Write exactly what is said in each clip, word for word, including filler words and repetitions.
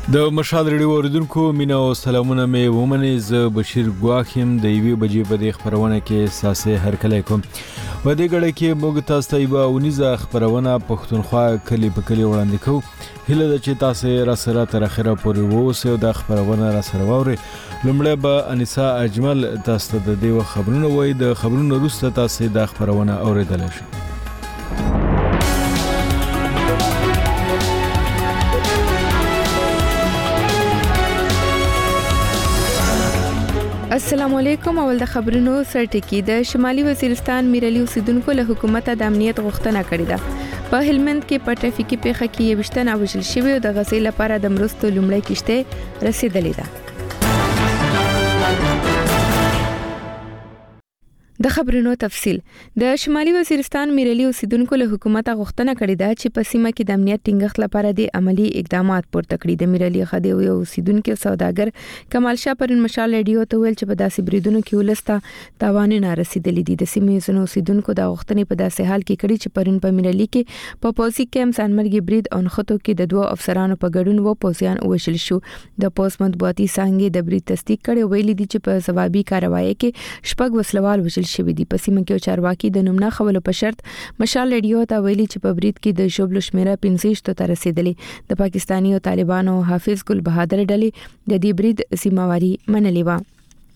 د مشال ریډیو اوریدونکو مینا او سلامونه مې ومني. ز بشیر ګواخیم د یوې بجې په دې خبرونه کې ساسه هر کله کوم په دې غړې کې موږ تاسو ته یو ونیزه خبرونه پښتونخوا کلی په کلی وړاندې کوو. هله د چې تاسو را سره تر اخره پورې ووسئ او د خبرونه را سره واورئ. لمړی به انیسا اجمل تاسو ته د دې خبرونه وایي. د خبرونو وروسته تاسو د خبرونه اوریدل شي. السلام علیکم. اول د خبرونو سرټکی. د شمالي وزیرستان میرلی اوسیدونکو له حکومت د امنیت غوښتنه کړې ده. په هلمند کې په ټرافیکي پیښه کې یو وشتنه وژل شوی او د غسیل لپاره د مرستو لومړی کشته رسیدلې ده. د خبرونو تفصیل. د شمالي وزیرستان میرلی اوسیدونکو له حکومت غوښتنه کړې ده چې په سیمه کې د امنیت ټینګښت لپاره د عملی اقدامات پورته کړي. د میرلی خدي او اوسیدونکو سوداګر کمال شاه پرون مشال ریډیو ته ویل چې په داسې بریدونو کې ولسته تاوان نه رسیدلې دي. د سیمې زنو اوسیدونکو د غوښتنې په داسې حال کې کړي چې پرون په میرلی کې په پوزي کیمپ ځانمرګي برید او نخټو کې د دوه افسرانو په ګډون و پوزیان وشل شو. د پوز مطبوعاتي څنګه د برید تصدیق کړي ویلي دي چې په ثوابي کاروایی کې شپږ وسلوال وشل شوی دی. په سیمه کې چارواکي د نومنا خولو په شرط مشال ریډیو ته ویلي چې په برید کې د شوبلو شمیره پنځه ته رسیدلې. د پاکستاني او طالبانو حافظ ګل بهادر ډلې د دې برید سیماواري منلې و.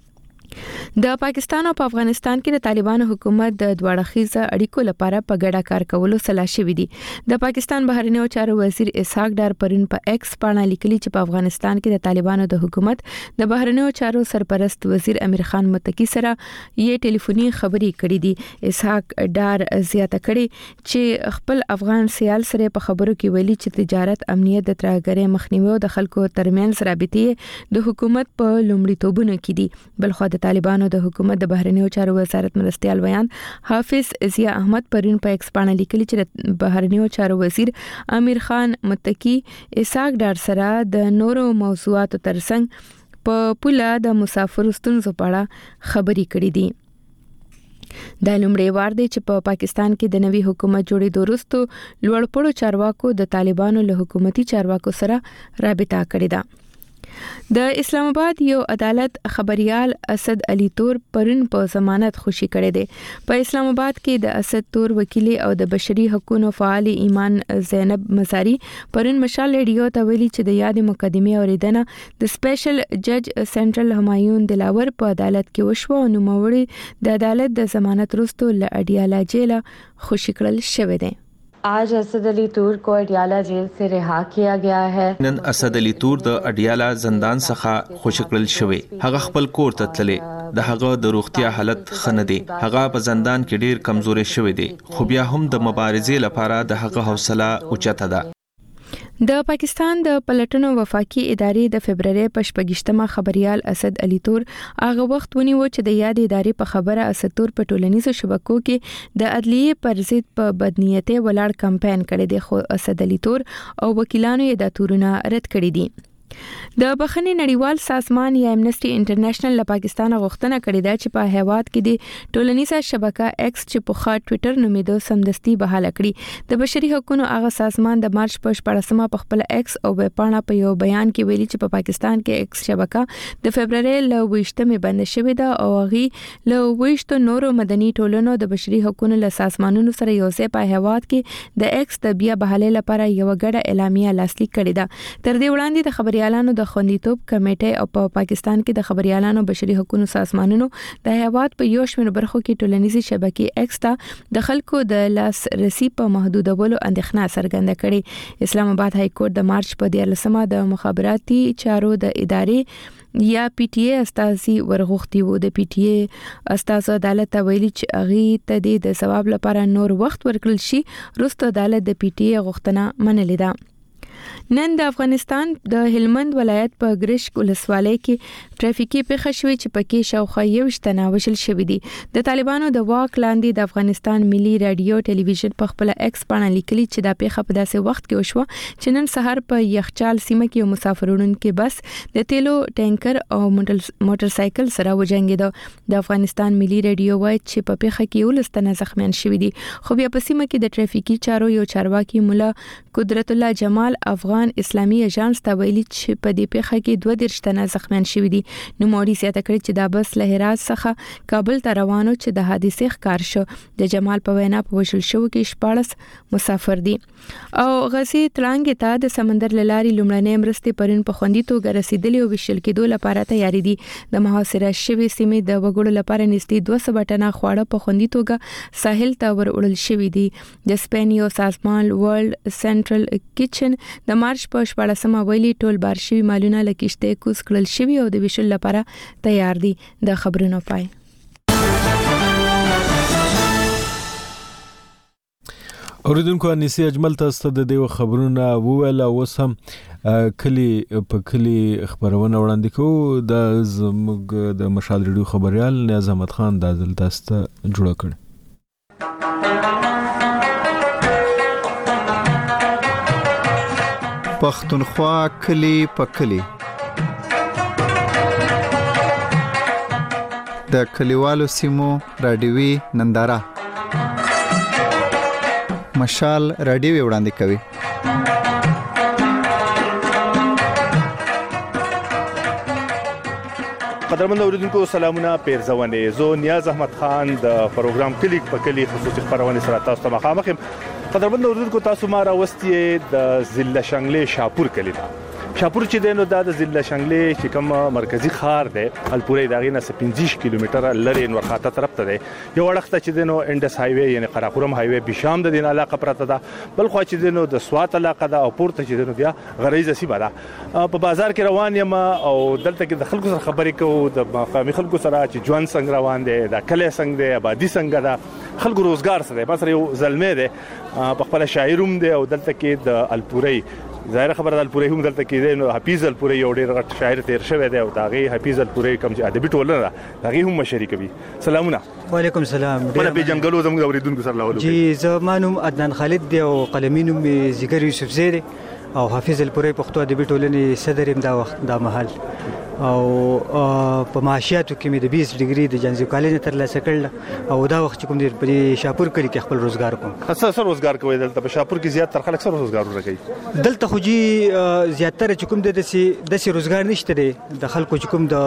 د پاکستان او په افغانستان کې د طالبانو حکومت د دواړخیزه اړیکو لپاره په ګډه کار کولو سلا شوې دي. د پاکستان بهرنیو چارو وزیر اسحاق ډار پرون په ایکس باندې لیکلي چې په افغانستان کې د طالبانو د حکومت د بهرنیو چارو سرپرست وزیر امیر خان متکی سره یې ټلیفوني خبرې کړې دي. اسحاق ډار زیاته کړې چې خپل افغان سیال سره په خبرو کې ویلي چې تجارت، امنیت، د ترهګرۍ مخنیوي او د خلکو ترمنځ رابطې د حکومت په لومړیتوبونو کې دي. بلخو د طالبانو د حکومت د بهرنیو چارو وزارت مرستيال ویان حافظ ضیا احمد پرون په ایکس باندې لیکلي چې بهرنیو چارو وزیر امیر خان متکی اسحاق ډار سره د نورو موضوعاتو ترڅنګ په پوله د مسافر ستونزو په اړه خبرې کړې دي. د لومړی وار دی چې په پا پاکستان کې د نوي حکومت جوړېدو وروسته لوړپوړو چارواکو د طالبانو له حکومتي چارواکو سره رابطه کړې ده. د اسلام آباد یو عدالت خبريال اسد علي تور پرون په ضمانت خوشي کړي دي. په اسلام آباد کې د اسد تور وکیل او د بشري حقوقو فعال ایمان زینب مزاری پرون مشال ریډیو ته ویلي چې د یاد مقدمه اوریدنه د سپیشل جج سنټرل همایون دلاور په عدالت کې وشو او نوموړي د عدالت د ضمانت وروسته ل اډیالا جیل خوشي کړل شوی دی. आज असद अली तूर को अडियाला जेल से रिहा किया गया है. نن اسد علي تور د اډیالا زندان څخه خوشکړل شوی. هغه خپل کور ته تللی. د هغه د روغتیا حالت خنه دی. هغه په زندان کې ډیر کمزوري شوی دی. خو بیا هم د مبارزې لپاره د هغه حوصله اوچته ده. د پاکستان د پلټنو وفاقي ادارې د فبرवरी په شپږشتمه خبريال اسد علي تور هغه وخت ونیو چې د یاد ادارې په خبره اسد تور په ټولنیزو شبکو کې د عدلیه پر ضد په بدنیته ولاړ کمپاین کړی دی. خو اسد علي تور او وکیلانو یې د تورونه رد کړی دي. د بخښنې نړیوال سازمان یا امنیسټي انټرنیشنل له پاکستان غوښتنه کړې ده چې په هیواد کې د ټولنیزه شبکه ایکس چې په خاط ټوئیټر نومیدو سمدستي بحال کړي. د بشري حقوقو هغه سازمان د مارچ په شپږمه په خپل ایکس او ویب پاڼه په یو بیان کې ویلي چې په پاکستان کې ایکس شبکه د فبرवरी ل ویشتمه بند شوې ده او هغه له ویشتو نورو مدني ټولنو د بشري حقوقو له سازمانونو سره یو ځای په هیواد کې د ایکس د بیا بحالۍ لپاره یو غړ اعلامیه لاسلیک کړې ده. تر دې وړاندې د خبري خبريالانو د خوندیتوب کمیټې او په پاکستان کې د خبريالانو بشري حقوقو سازمانونو د هیواد په یو شمېر برخو کې ټولنیزي شبکې ایکس ته د خلکو د لاس رسی په محدودولو اندېښنه څرګنده کړې. اسلام آباد های کورټ د مارچ په دیارلسمه د مخابراتي چارو د ادارې یا پی ټی ای استازي ورغوښتي وو. د پی ټی ای استاذ عدالت ویلي چې اغي ته د ثواب لپاره نور وخت ورکړل شي. روسته عدالت د پی ټی ای غوښتنه منلې ده. نن د افغانستان د هلمند ولایت په ګرشک ولسوالۍ کې ټرافیکي پیښه شوې چې پکې شاوخوا یو شتنه وشل شوې دي. د طالبانو د واک لاندې د افغانستان ملي رادیو ټلویزیون په خپل ایکس باندې لیکلي چې دا پیښه په داسې وخت کې وشوه چې نن سحر په یخچال سیمه کې یو مسافرونکو بس د تیلو ټانکر او موټر سایکل سره وجنګیده. د افغانستان ملي رادیو وایي چې په پیښه کې ولستنه زخمیان شوې دي. خو بیا په سیمه کې د ټرافیکي چارو یو چارواکي مولا قدرت الله جمال افغان اسلامي اژانس ته ویلي چې په دې پیښه کې دوه دیرش تنه زخمیان شوي دي. نوموړي زیاته کړې چې دا بس له هرات څخه کابل ته روانو چې د حادثې ښکار شو. د جمال په وینا په وژل شوو کې شپاړس مسافر دي. او غزي تلانګ ته د سمندر لاري لومړنۍ مرستې پرون په خوندي توګه رسیدلې او وشل کېدو لپاره تیاری دي. د محاصره شوي سیمې د وګړو لپاره نږدې دوه سوه ټنه خواړه په خوندي توګه ساحل ته وروړل شوي دي. د سپین یو سازمان ورلد سنټرل کچن د مارچ په شپاړسمه ویلي ټول بار شوي مالونه له کښتۍ کوز کړل شوي او د وشل لپاره تیار دي. د خبرونو پای. اوریدونکو انیسی اجمل تاسو ته د دې خبرونه وویل او وسم کلی په کلی خبرونه وړاندې کوو. د زموږ د مشال ریډیو خبريال نیاز احمد خان د دل تاسو ته جوړ کړ. پښتونخوا کلی په کلی د کلیوالو سیمو رادیوي ننداره مشال رادیو وړاندې کوي. قدرمن اوریدونکو سلامونه پیرزوانه زه نیاز احمد خان د پروګرام کلیک په کلی خصوصي خبرونه سره تاسو ته مخامخ یم. قدرمن اوریدونکو تاسو ما راوستي د ضلع شنګلې شاپور کلی ته. شاپور چې دینو د ضلع شنګلې چې کوم مرکزی ښار دی الپورې دغه نه پنځه کیلومتره لري ورخاته طرف ته دی. یو وړخته چې دینو انډس هایوي یعنی قراقرم هایوي بشام د دین علاقه پرته ده. بل خو چې دینو د سوات علاقه ده او پورته چې دینو بیا غریزه سیمه ده. په بازار کې روان یم او دلته کې د خلکو سره خبرې کوو د مقامي خلکو سره چې ژوند څنګه روان دي د کله څنګه دي آبادی څنګه ده خلکو روزګار سره بس یو زلمه دی په خپل شاعروم دی او دلته کې د الپورې ظاهر خبره د الپورې هم دلته کې دی. نو حفیظ الپورې یو ډېر غټ شاعر تیر شوی دی او داغه حفیظ الپورې کوم چې ادبي ټولنه ده داغه هم مشري کوي. سلامونه. وعلیکم السلام. په دې جنګلو زموږ اوریدونکو سره لاول. جی زمانوم عدنان خالد دی او قلمینوم زیګر یوسف زیری او حفیظ الپورې پښتو ادبي ټولنې صدر ام دا وخت دا محل او په معاشیاتو کې مې د بیس ډیګري د جنزیو کالج ترلاسه کړل او دا وخت کوم دی په شاپور کلی کې خپل روزګار کوم. څه څه روزګار کوي دلته په شاپور کې زیات تر خلک سره روزګار ورکوي؟ دلته خو جی زیاتره چې کوم د دسي دسي روزګار نشته دی. د خلکو چې کوم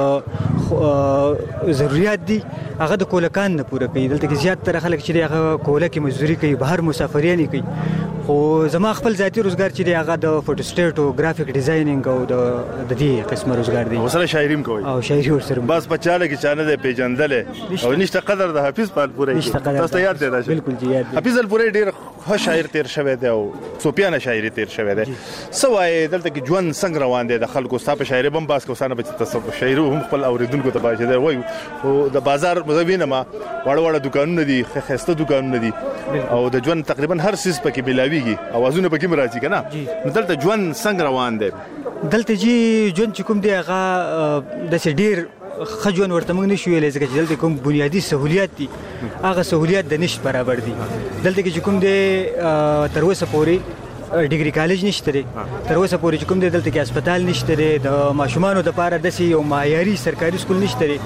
د ضرورت دي هغه د کولکان نه پوره کوي. دلته کې زیات تر خلک چې هغه کوله کې مزدوري کوي بهر مسافرین کوي. خو زما خپل ذاتی روزګار چې دی هغه د فوټو سټیټ او گرافیک ډیزاینینګ او د د دې قسمه روزګار دی. وسره شاعریم کوي او شاعري ورسره بس بچاله کې چانه دی پیجندل او نشته قدر د حفیظ په الپورې تاسو یاد دی دا بالکل جی یاد. حفیظ الپورې ډیر ښه شاعر تیر شوی دی او سوپیانه شاعري تیر شوی دی. سوای دلته کې ژوند څنګه روان دی د خلکو صاحب شاعري بم باس کو سانه بچ تاسو شاعري هم خپل اوریدونکو ته باشه دی وای او د بازار مزوینه ما وړ وړ دکانونه دي خسته دکانونه دي او د ژوند تقریبا هر سیس پکې بلاویږي اوازونه پکې مرাজি کنه. نو دلته ژوند څنګه روان دی؟ دلته جی ژوند چې کوم دی هغه د ډیر خجون ورته موږ نشو ویلای ځکه چې دلته کوم بنیادی سہولیات دي هغه سہولیات د نشټ برابر دي. دلته کې کوم دی تر اوسه پورې ډیګري کالج نشته دی. تر اوسه پورې کوم دی دلته کې هسپتال نشته دی. د ماشومانو لپاره د یو معیاري سرکاري سکول نشته دی.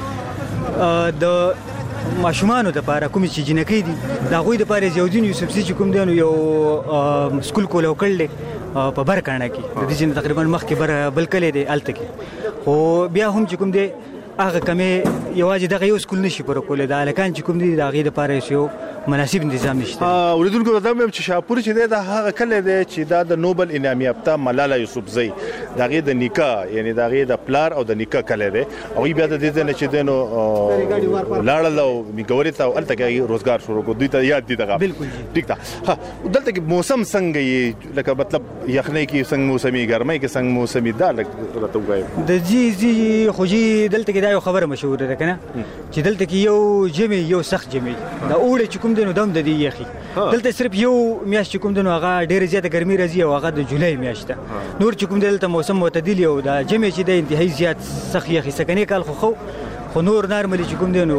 د ماشومانو لپاره کوم چې جنکی دي دا غوي د لپاره زیودین یوسف سي چې کوم دی نو یو سکول کولو کړل په برکانه کې د دې جن تقریبا مخ کې بر بل کله دی الته کې. خو بیا هم چې کوم دی هغه کمه یوازې دغه یو سکول نشي پر کولای. د الکان چې کوم دی د هغه لپاره یو مناسب نظام نشته. اوریدونکو دا هم چې شاپور چې دی د هغه کله دی چې دا د نوبل انعام یافته ملاله یوسفزئی دغه د نیکه یعنی دغه د پلار او د نیکه کله دی او بیا د دې نه چې دینو لاړل او میګوري ته الته کې روزګار شروع کو دوی ته یاد دي دغه بالکل ټیک ده. دلته کې موسم څنګه یې لکه مطلب یخنۍ کې څنګه موسمي ګرمۍ کې څنګه موسمي دا لکه راته وایي د جی جی خو جی دلته کې دا یو خبره مشهور ده کنه چې دلته کې یو جمی یو سخت جمی دا اوړه چې کوم دنو دم د دې یخي دلته صرف یو میاشت چې کوم دنو هغه ډېر زیاته ګرمي راځي او هغه د جولای میاشت ده. نور چې کوم دلته موسم معتدل یو دا جمی چې د انتهایی زیات سخت یخي سکنه کال خو خو خو نور نارملي چې کوم دنو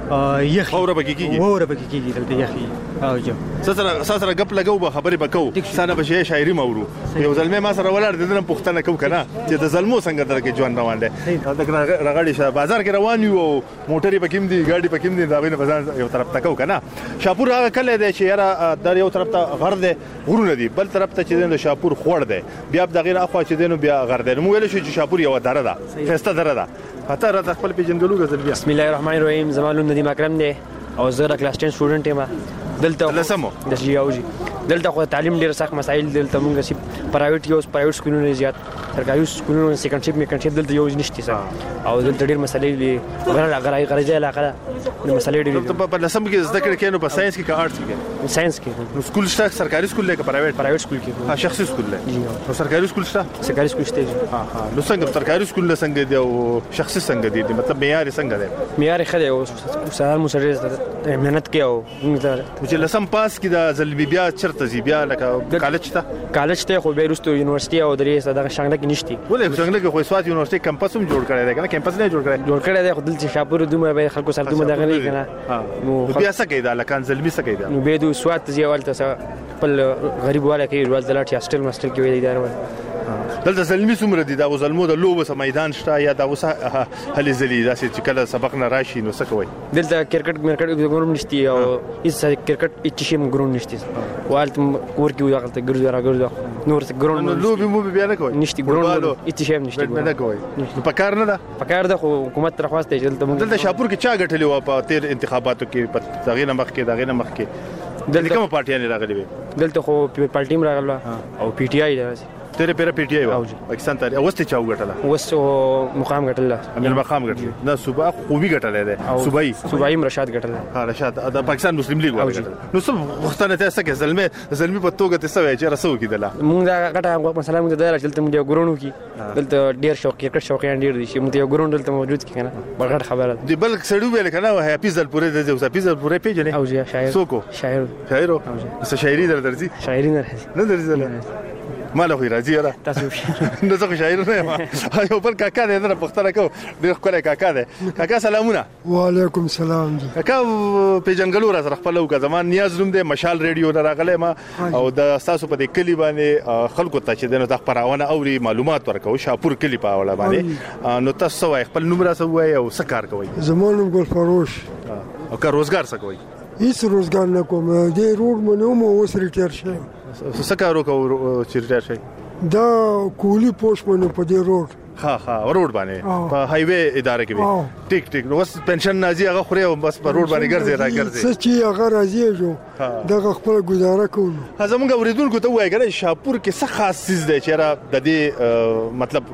یخ اوره بګی کیږي اوره بګی کیږي دلته یخي او جو سره سره غپ لګاو به خبرې بکاو سانه به شاعري مورو یو ځلمه ما سره ولاړ دنه پښتنه کو کنه چې د ظلمو څنګه درکې ژوند روان دي دا رغړی شه بازار کې روان یو موټری پکیم دي ګاډي پکیم دي دا غوینه بازار یو طرف ته کو کنه شاپور هغه کله دی چې یاره در یو طرف ته غر دی غرونه دي بل طرف ته چې د شاپور خوړ دی بیا د غیر اخوا چې دینو بیا غر دی نو ویل شو چې شاپور یو دره ده خسته دره ده هته را خپل پیژنګلو غزل بیا بسم الله الرحمن الرحیم زمانون ندیم اکرم دی او زه د کلاس ټین سټوډنټ یم دلته لسمو د جیاوجي دلته خو تعلیم ډیر سخت مسایل دلته موږ سي پرایویټ یو پرایویټ سکولونه زیات سرکاري سکولونه سیکنډ شپ میکنډ شپ دلته یو نشته سره او دلته ډیر مسایل دي غره غره غره علاقه د مسایل ډیر په لسم کې زده کړې کینو په ساينس کې کا آرټس کې ساينس کې نو سکول شته سرکاري سکول دی که پرایویټ پرایویټ سکول کې ها شخصي سکول دی نو سرکاري سکول شته سرکاري سکول شته ها ها نو څنګه سرکاري سکول له څنګه دی او شخصي څنګه دی مطلب معیار څنګه دی معیار خدای او سهار مسرز مهنت کې او چې لسم پاس کې د زلبي بیا چرته زی بیا لکه کالج ته کالج ته خو بیرستو یونیورسيټي او درې دغه څنګه کې نشتی ولې څنګه کې خو سوات یونیورسيټي کمپس هم جوړ کړی دی کنه کمپس نه جوړ کړی جوړ کړی دی خو دلته شاپور دومره به خلکو سره دومره دغه نه کنه نو بیا څه کوي دا لکه زلبي څه کوي دا نو به دو سوات زیوالته خپل غریب والا کې ول دلته هاستل ماستل کې وی دی دلته زلمی څومره دي دا زلمو د لوبه میدان شته یا دا اوسه هلي زلی دا چې کله سبق نه راشي نو څه کوي دلته کرکټ مرکټ ګورم نشتی او هیڅ کرکټ هیڅ شي ګورم نشتی والت کور کې وځه ته ګرځي را ګرځي نور څه ګورم نو لوبي مو بیا نه کوي نشتی ګورم هیڅ شي نشتی نه کوي نو پکار نه ده پکار ده خو حکومت تر خواسته دلته دلته شاپور کې چا غټلی و په تیر انتخاباتو کې په دغه نه مخ کې دغه نه مخ کې دلته کومه پارټي نه راغلي دلته خو پارټي م راغله او پی ټی آی ده تیرے پیرا پی ټی آی و پاکستان ته اوسته چاو غټله وسو مقام غټله امیر مقام غټله نه صوبه خوبي غټله ده صوبای صوبای رشاد غټله ها رشاد د پاکستان مسلم لیگ غټله نو څه وختانه ته څه کې زلمه زلمی په توګه ته سوي چې رسو کیدله مونږ دا غټه مثلا مونږ دا دلته مونږ ګورونو کی دلته ډیر شوق کرکټ شوقیان ډیر دي چې مونږ یو ګورون دلته موجود کی کنه بغړ خبره دی بل سړو ویل کنه وه پیزل پورې د اوسه پیزل پورې پیژنې او جی شاعر سوکو شاعر شاعر څه شاعري در درځي شاعري نه راځي نه درځي ماله خو راځي را تاسو نو څه شاعر نه ما یو بل کاکا دې نه پښتنه کو ډېر خپل کاکا دې کاکا سلامونه وعلیکم سلام جی کاکا پیجنګلو را سره خپل او زمان نیاز نوم دې مشال ریډیو نه راغله ما او د تاسو په دې کلی باندې خلکو ته چې دنه د خبرونه اوري معلومات ورکو شاپور کلی په اړه باندې نو تاسو خپل نوم را سوي او څه کار کوي زمون ګل فروش او کار روزګار څه کوي هیڅ روزګار نه کوم دې روډ منو مو اوس ریټیر شم څه کار وکړو چې ریټیر شي دا کولی پوسټ منو په دې روډ ها ها روډ باندې په هایوي اداره کې وي ټیک ټیک نو بس پنشن نازي هغه خوري او بس په روډ باندې ګرځي را ګرځي څه چې هغه راځي جو دا خپل گزاره کوو زمونږ اوریدونکو ته وایي کنه شاپور کې څه خاص چیز دی چې د دې مطلب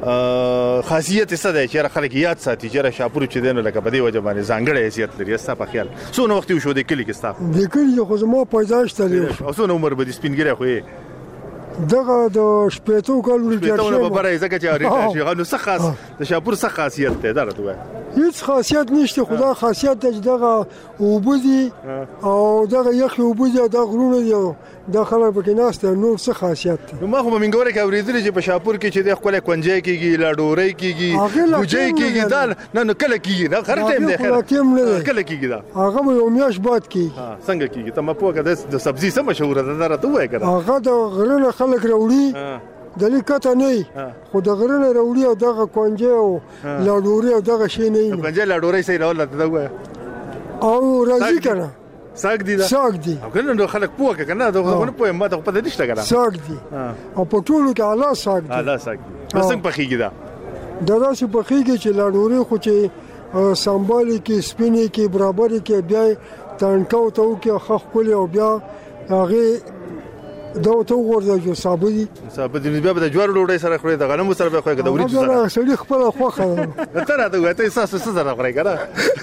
خاصیت څه دی چې خلک یاد ساتي چې شاپور چې دینه لکه په دې وجه باندې ځانګړی حیثیت لري استا په خیال څو نو وخت شو د کلی کې ستا د کلی خو زما پیدائش ته او څو عمر به د سپینګری خو دغه د شپېتو کالو ریټیر شوم په برای ځکه چې ریټیر شي غو څه خاص د شاپور څه خاصیت ده درته وای هیڅ خاصیت نشته خدا خاصیت د دغه وبدي او دغه یخ وبدي د غرونه دی د خلک پکې ناشته نور څه خاصیت نو ما خو منګوره کې اوریدل چې په شاپور کې چې د خپل کونجې کېږي لاډوري کېږي بوجي کېږي دا نه نو کله کېږي دا هر ټیم دی خیر کله کېږي دا هغه یو میاش باد کېږي څنګه کېږي ته ما پوهه د سبزي سم مشهور ده درته وای کړه هغه د غرونه خلک راوړي د لیکته نه خو د غرونه راوړي او دغه کونجې او لاډوري او دغه شی نه کونجې لاډوري سي راول ته وای او راځي کنه ساګ دي دا ساګ دي او کنه نو خلک پوهه کنه دا خو نه پوهه ما ته په دې نشته کنه ساګ دي او په ټولو کې اعلی ساګ دي اعلی ساګ دي څنګه پخېږي دا دا داسې پخېږي چې لاډوري خو چې سمبالي کې سپینې کې برابر کې بیا تانکاو ته کې خخ کولې او بیا هغه دا ته ورته جو صابدي صابدي بیا د جوار ډوډۍ سره خوري د غنمو سره به خوري د وریجو سره دا سړي خپل خوخه ته راته وایې تاسو څه سره خوري کنه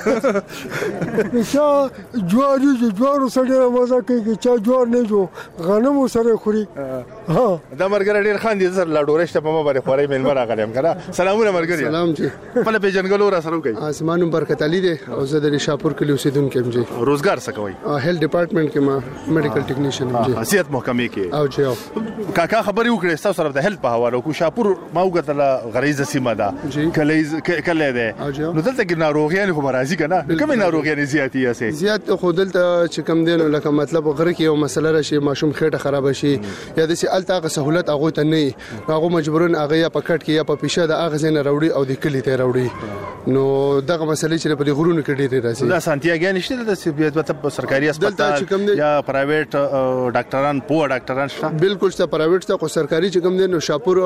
چې جوار جو جوار سره مزه کوي چې جوار نه جو غنمو سره خوري ها دا مرګره ډیر خان دي سره لاډورې شته په ما باندې خوري مېلمه راغلم کنه سلامونه مرګره سلام جی خپل پیژنګلو را سره کوي اسمانو برکت علي دي او زه د شاپور کلی اوسیدونکو یم جی روزګار څه کوي هیلث ډپارټمنټ کې ما میډیکل ټیکنیشن یم جی صحت محکمه کې او چې کاکا خبري وکړې تاسو سره د هیلث په حواله کو شاپور ما وګټله غریزه سیمه ده کلیز کله ده نو دلته کې ناروغیان خو مرضی کنه کومه ناروغیان زیاتی اسه زیات خو دلته چې کم دین لکه مطلب غره کې یو مسله راشي ماشوم خېټه خراب شي یا د سي الته سہولت هغه ته نه هغه مجبورن هغه یا پکټ کې یا په پیشه د هغه زنه راوړي او د کلی ته راوړي نو دغه مسلې چې په غرونو کې ډېرې راځي دا سانتیاګیا نشته د سیبیت سرکاري هسپتال یا پرایویټ ډاکټران پوه ډاکټران شته بالکل شته پرایویټ ته خو سرکاري چې کوم دین شاپور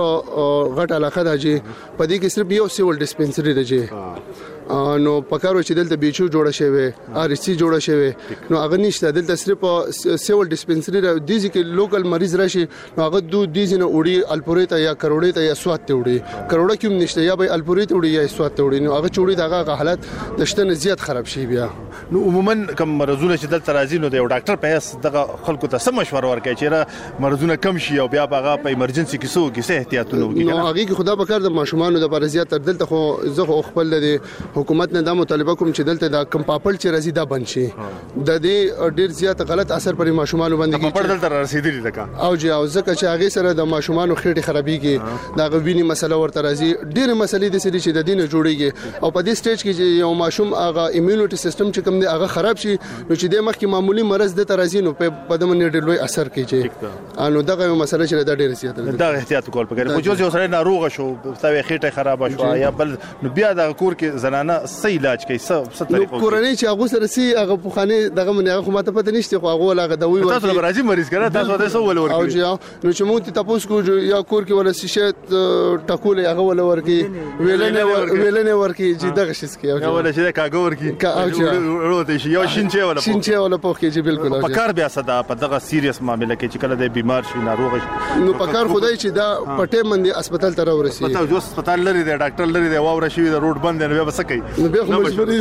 غټ علاقه ده چې په دې کې صرف یو سیول ډیسپنسری ده نو پکارو چې دلته بیچو جوړه شوی ار سی جوړه شوی نو هغه نشته دلته صرف سیول ډیسپنسری د دې کې لوکل مریض راشي نو هغه دو دې نه وړي الپورې ته یا کروڑې ته یا سوات ته وړي کروڑه کوم نشته یا به الپورې ته وړي یا سوات ته وړي نو هغه چوړي دغه حالت د شتن زیات خراب شي بیا نو عموما کوم مرزونه چې دلته راځي نو د یو ډاکټر په اس دغه خلکو ته سم مشوره ورکړي چې مرزونه کم شي او بیا هغه په ایمرجنسي کې سو کې څه احتیاطونه وکړي نو هغه کې خدا به کار د ماشومان د پر زیات دلته خو زه خو خپل د حکومت نه د مطالبه کوم چې دلته د کم پاپل چې راځي دا بند شي د دې ډیر زیات غلط اثر پر ماشومان باندې کیږي په دلته رسیدلی لکه او جی او ځکه چې هغه سره د ماشومان خېټه خرابېږي دا غوینی مسله ورته راځي ډیر مسلې د سړي چې د دینه جوړيږي او په دې سټیج کې چې یو ماشوم هغه ایمیونټي سیستم چې کوم دی هغه خراب شي نو چې د مخکې معمولی مرز د ترازی نو په بدن ډیر لوی اثر کوي انو دغه مسله چې د ډیر زیات دا احتیاط کول پکې خو چې سره ناروغ شو تاوي خېټه خراب شو یا بل نو بیا د کور کې زنانه صحیح علاج کوي څه څه طریقو کورنۍ چې هغه سره سي هغه په خانه دغه من هغه ماته پته نشته خو هغه ولا غدوي ورته تاسو راځي مریض کړه تاسو د څه ول ورکی او جی نو چې مونږ ته تاسو کو یا کور کې ولا شیشه ټکول هغه ول ورکی ویلنه ویلنه ورکی چې دغه شیس کې او ولا چې کاګو ورکی وروته شي یو شینچه ولا شینچه ولا پوخ کې بالکل په کار بیا صدا په دغه سیریس معاملې کې چې کله د بیمار شي ناروغ شي نو په کار خدای چې دا پټه مندي هسپتال ته ورسي پته جو هسپتال لري د ډاکټر لري د واوره شي د روډ بند نه بیا بس کوي نو بیا خو مجبوري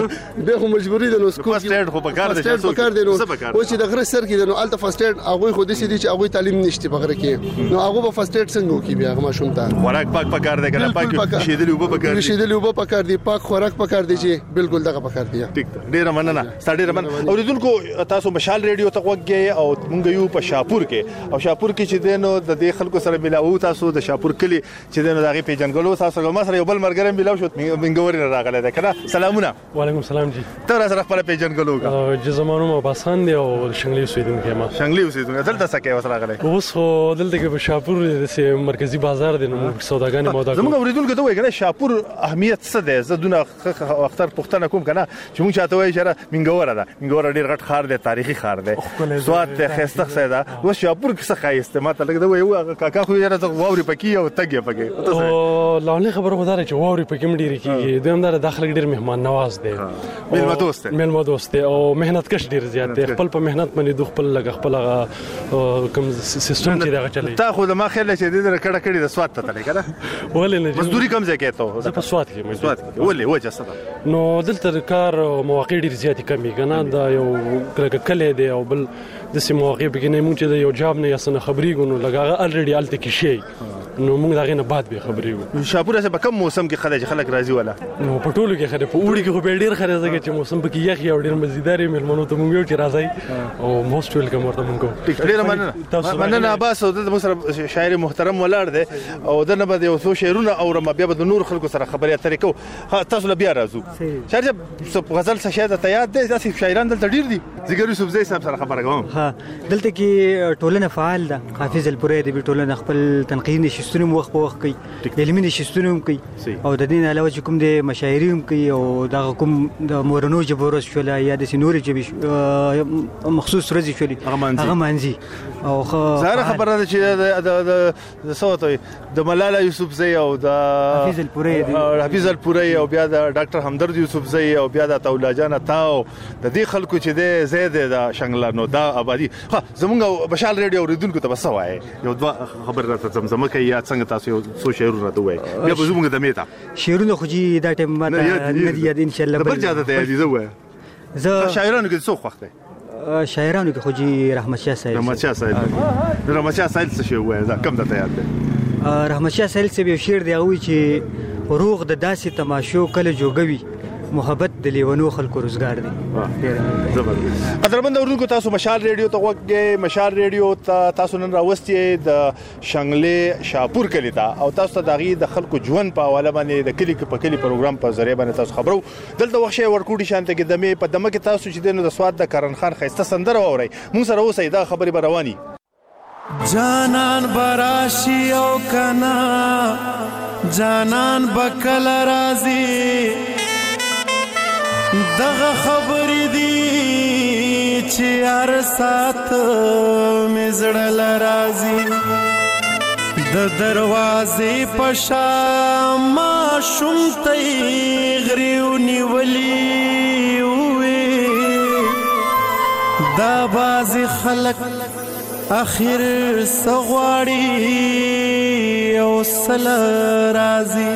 ده خو مجبوري ده نو سکول فرست ایډ خو په کار دي په کار دي نو او چې د غره سر کې نو الته فرست ایډ هغه خو د سې دي چې هغه تعلیم نشته په غره کې نو هغه په فرست ایډ څنګه وکي بیا هغه ماشوم ته خوراک پاک په کار دي کنه پاک شیدل وب په کار دي شیدل وب په کار دي پاک خوراک په کار دي چې بالکل دغه په کار دي ټیک ډیر مننه ستړي رمن اوریدونکو تاسو مشال ریډیو ته وګورئ او مونږ یو په شاپور کې او شاپور کې چې دینو د دې خلکو سره ملاو تاسو د شاپور کلی چې دینو دغه پیجنګلو تاسو ما سره یو بل مرګرم ملاو شو منګوري راغله ده کنه سلامونه وعلیکم السلام جی ته سره خپل پیجنګلو کا چې زمانو ما باسان دی او شنګلی اوسیدونکو ما شنګلی اوسیدونکو دلته سکه وسره راغله اوس خو دلته کې په شاپور د مرکزی بازار دی نو سوداګانې مودا زموږ اوریدونکو ته وایي کنه شاپور اهمیت څه ده زدونه اختر پښتنه کوم کنه چې مونږ چاته وایي چې منګور ده منګور ډیر غټ خار دی تاریخي خار دی سواد ته خسته خسته و شاپور کې څه خایسته ماته لګ دا وایي کاکا خو یې راځه واوري پکې او تګي پکې او لاونه خبره وداره چې واوري پکې مډيري کیږي دوامدار داخله ډیر مهمان نواز دی مېلمه دوست مېلمه دوست او مهنت کش ډیر زیات دی خپل په مهنت باندې د خپل لګ خپل کوم سیستم چې دا چلی تا خو د ما خیال چې د کړه کړي د سواد ته تللی کنه ولې نه مزدوري کم ځای کې ته زه په سواد کې سواد کې ولې وجه څه نو دلته کار مواقع ډیر زیات کمی کنه دا یو کله دی او بل د سیمه مواقع به نه مونږ چې یو جاب نه یا سن خبري غونو لګا الریډي الته کې شي نو موږ دا غینه بعد به خبري وو شاپور سره په کوم موسم کې خلک خلک راځي ولا نو په ټولو کې خلک په وړي کې خو ډیر خلک راځي چې موسم په کې یخ یا ډیر مزیدار ملمنو ته موږ یو چې راځي او موست ویلکم ورته موږ ډیر مننه مننه عباس او د مصر شاعر محترم ولاړ دی او د نه بده یو څو شعرونه او رم بیا د نور خلکو سره خبري اترې کو تاسو بیا راځو شاعر غزل څه شاعر ته یاد دی تاسو شاعران دلته ډیر دي زګری سبزی صاحب سره خبره کوم ها دلته کې ټولنه فعال ده حافظ الپورې د ټولنه خپل تنقیدي شستونه وخت په وخت کوي علمي شستونه کوي او د دین علاوه کوم د مشاعري کوي او د کوم د مورنو جبورس شول یا د سنوري جبي مخصوص ورځي شول هغه مانځي او زه خبره ده چې د صوت د ملاله یوسفزئی او د حافظ الپورې حافظ الپورې او بیا د ډاکټر همدرد یوسفزئی او بیا د تولا جان تاو د دې خلکو چې د زید د شنګلانو دا آبادی ها زمونږ بشال ریډیو اوریدونکو ته بس وای یو دوه خبر راته زمزمه کوي یا څنګه تاسو یو څو شعرونه ته وای بیا به زمونږ د میتا شعرونه خو جی دا ټیم ماته نه دی یاد ان شاء الله بل جاده ته یادي زه وای زه شاعرانو کې څو وخت دی شاعرانو کې خو جی رحمت شاه صاحب رحمت شاه صاحب رحمت شاه صاحب څه شی وای دا کم ته یاد دی رحمت شاه صاحب یو شعر دی او چې روغ د داسې تماشو کله جوګوي محبت د لیونو خلکو روزګار دی. زبردست. قدرمن اوردونکو تاسو مشال ریډیو ته وګورئ. مشال ریډیو ته تاسو نن راوستي د شنګلې شاپور کلی ته او تاسو ته دغه د خلکو ژوند په حواله باندې د کلی په کلی پروګرام په ذریعہ باندې تاسو خبرو. دلته وښه ورکوټي شانته کې دمه په دمه کې تاسو چې د سواد د کرن خان خيسته سندره اوري. مون سره اوسئ دا خبري برواني. جانان براشي او کنا جانان بکل رازي دغه خبرې دي چې هر سات مزړل رازي د دروازې پشا ما شومتي غريو نیولي وې دا بازي خلق اخر سغواړي او سل رازي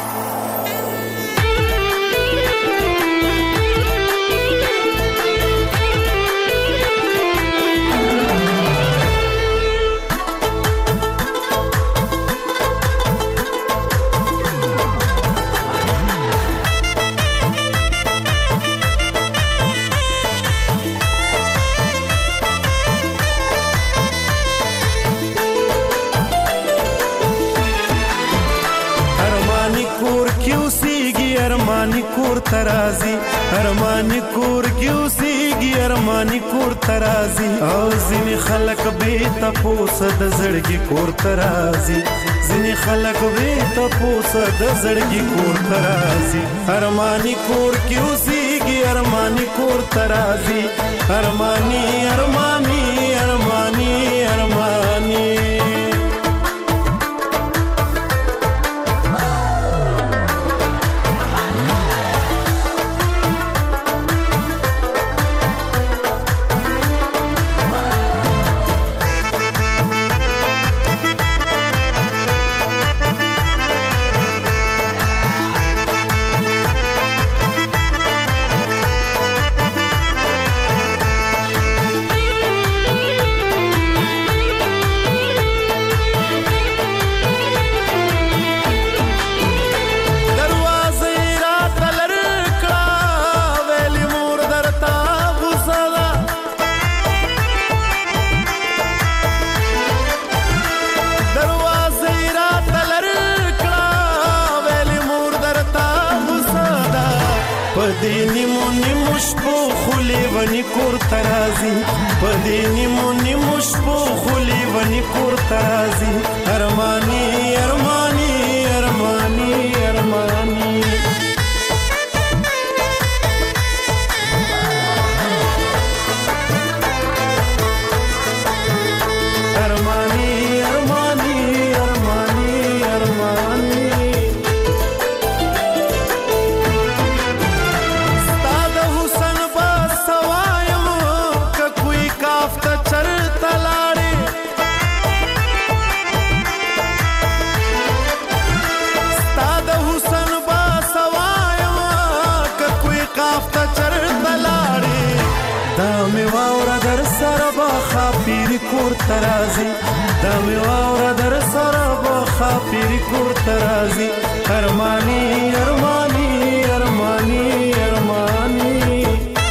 ارمانی کور ترازی ارمانی کور کیوسیږي ارمانی کور ترازی او ځینې خلک به تاسو د زړګي کور ترازی ځینې خلک به تاسو د زړګي کور ترازی ارمانی کور کیوسیږي ارمانی کور ترازی ارمانی ارمانی ارمانی ارمانی ونی کور ترازی پدې نیمو نیمو شپو خولي ونی کور ترازی ارمانی ارمانی ارمانی ارمانی ارمانی ارمانی ارمانی ارمانی کور ترازی دا می واورا در سره با خاطر کور ترازی ارمانی ارمانی ارمانی ارمانی.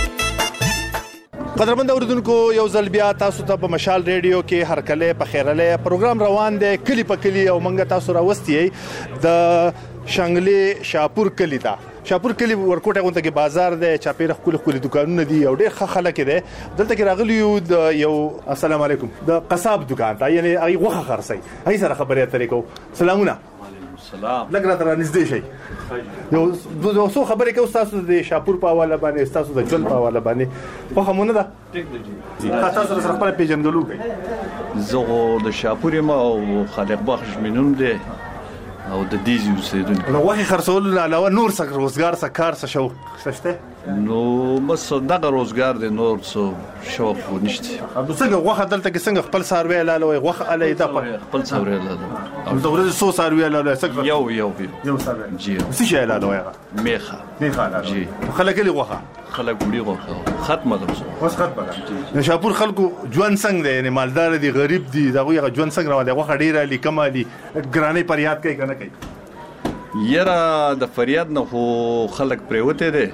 قدرمن اوردونکو یو ځل بیا تاسو ته په مشال ریډیو کې هر کله په خیرله پروګرام روان دی کلی په کلی او منګه تاسو راوستي د شنګلې شاپور کلی ته شاپور کلی ورکوټه غونته کې بازار دی چاپیره خپل خپل دکانونه دي او ډېر ښه خلک دي دلته کې راغلی یو د یو السلام علیکم د قصاب دکان ته یعنی هغه وخه خرڅي هي سره خبرې اترې کو سلامونه سلام لګرا تر نږدې شي یو د څو خبرې کوي تاسو د شاپور په حواله باندې تاسو د ژوند په حواله باندې په همونه ده تاسو سره خپل پیژندلو کوي زه د شاپور ما او خالق بخش منوم دي او د دیزي اوسیدونکو نو واخی خرڅول نه علاوه نور څه روزګار څه کار څه شوق شته نو بس دغه روزګار دی نور څه شوق نشته. نو څنګه واخه دلته کې څنګه خپل ساروي لاله وي واخه علي دا خپل ساروي لاله نو د ورځې څو ساروي لاله څنګه یو یو یو ساروي جی څه شي لاله وي میخه میخه لاله جی خلک لري واخه خلک وړي واخه ختمه ده اوس ختمه ده. شاپور خلکو ژوند څنګه دی یعنی مالدار دي غریب دي دا غوي ژوند څنګه روان دي واخه ډیره لیکمه دي ګرانې پریاد کوي کنه کوي یره د فریاد نه خو خلک پریوته دي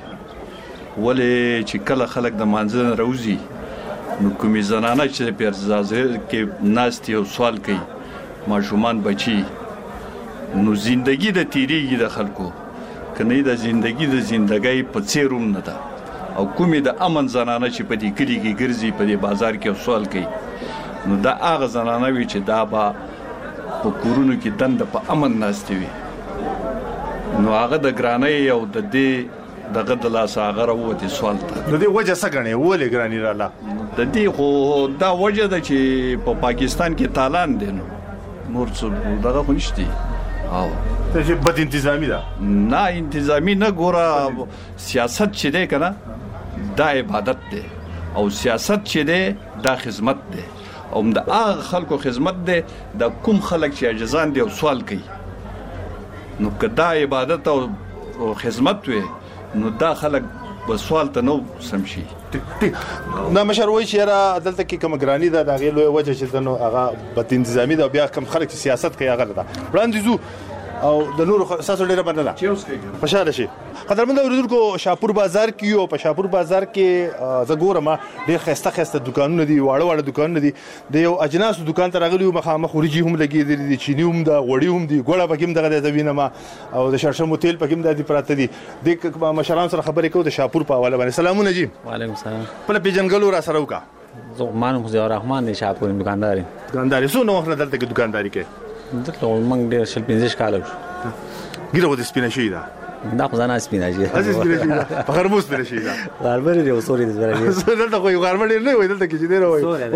ولې چې کله خلک د مانځنه روزي نو کومې زنانه چې په ځازه کې ناستي او سوال کوي ماشومان بچي نو زندگی د تیریږي د خلکو کني د زندگی د زندګۍ په څیروم نه ده او کومې د امن زنانه چې په دې کلی کې ګرځي په دې بازار کې سوال کوي نو دا هغه زنانه وي چې دا با په کورونو کې دند په امن ناستي وي نو هغه د ګرانۍ او د دې دغه د لاس هغه راوته سوال ته نو دې وجه څه غني ولې ګرانی رااله د دې خو دا وجه ده چې په پاکستان کې تالان دي نو نور څه دغه خو نشته او ته چې بد انتظامی ده نه انتظامی نه ګوره سیاست چې دی کنه دا عبادت دی او سیاست چې دی دا خدمت دی او د هغه خلکو خدمت دی د کوم خلک چې اجزان دي او سوال کوي نو کدا عبادت او خدمت وي نو دا خلک په سوال ته نو سمشي نه مشر وای چې را عدالت کې کوم ګرانی ده د غیلو وجه چې نو هغه بد انتظامی ده بیا کوم خلک سیاست کوي هغه ده وړاندې زو او د نور اساسو ډیره باندې ده چې اوس کوي خوشاله شي قدرمن اوریدونکو شاپور بازار کې او په شاپور بازار کې زګورم ډیر خسته خسته دکانونه دي واړه واړه دکانونه دي د یو اجناس دکان ته راغلی مخامخ ورجی هم لګي دي چینی هم دا وړي هم دي ګوړه پکې دغه د وینما او د شرشمو تیل پکې د پراته دي د مشران سره خبرې کوو د شاپور په حواله باندې سلامونه جی وعلیکم السلام په پیجنګلو را سره وکا زغمان خو زه رحمان دی شاپور دکاندار دکاندار سو نو خپل دلته کې دکانداري کوي دلته موږ ډیر شل پنځه کال ګیره و د سپینه شي دا دا خو ځانه سپینه شي عزیز سپینه شي په خرموس سپینه شي دا غربر دی وسوري د زره دی دلته خو غربر نه وي دلته کې چې دی وای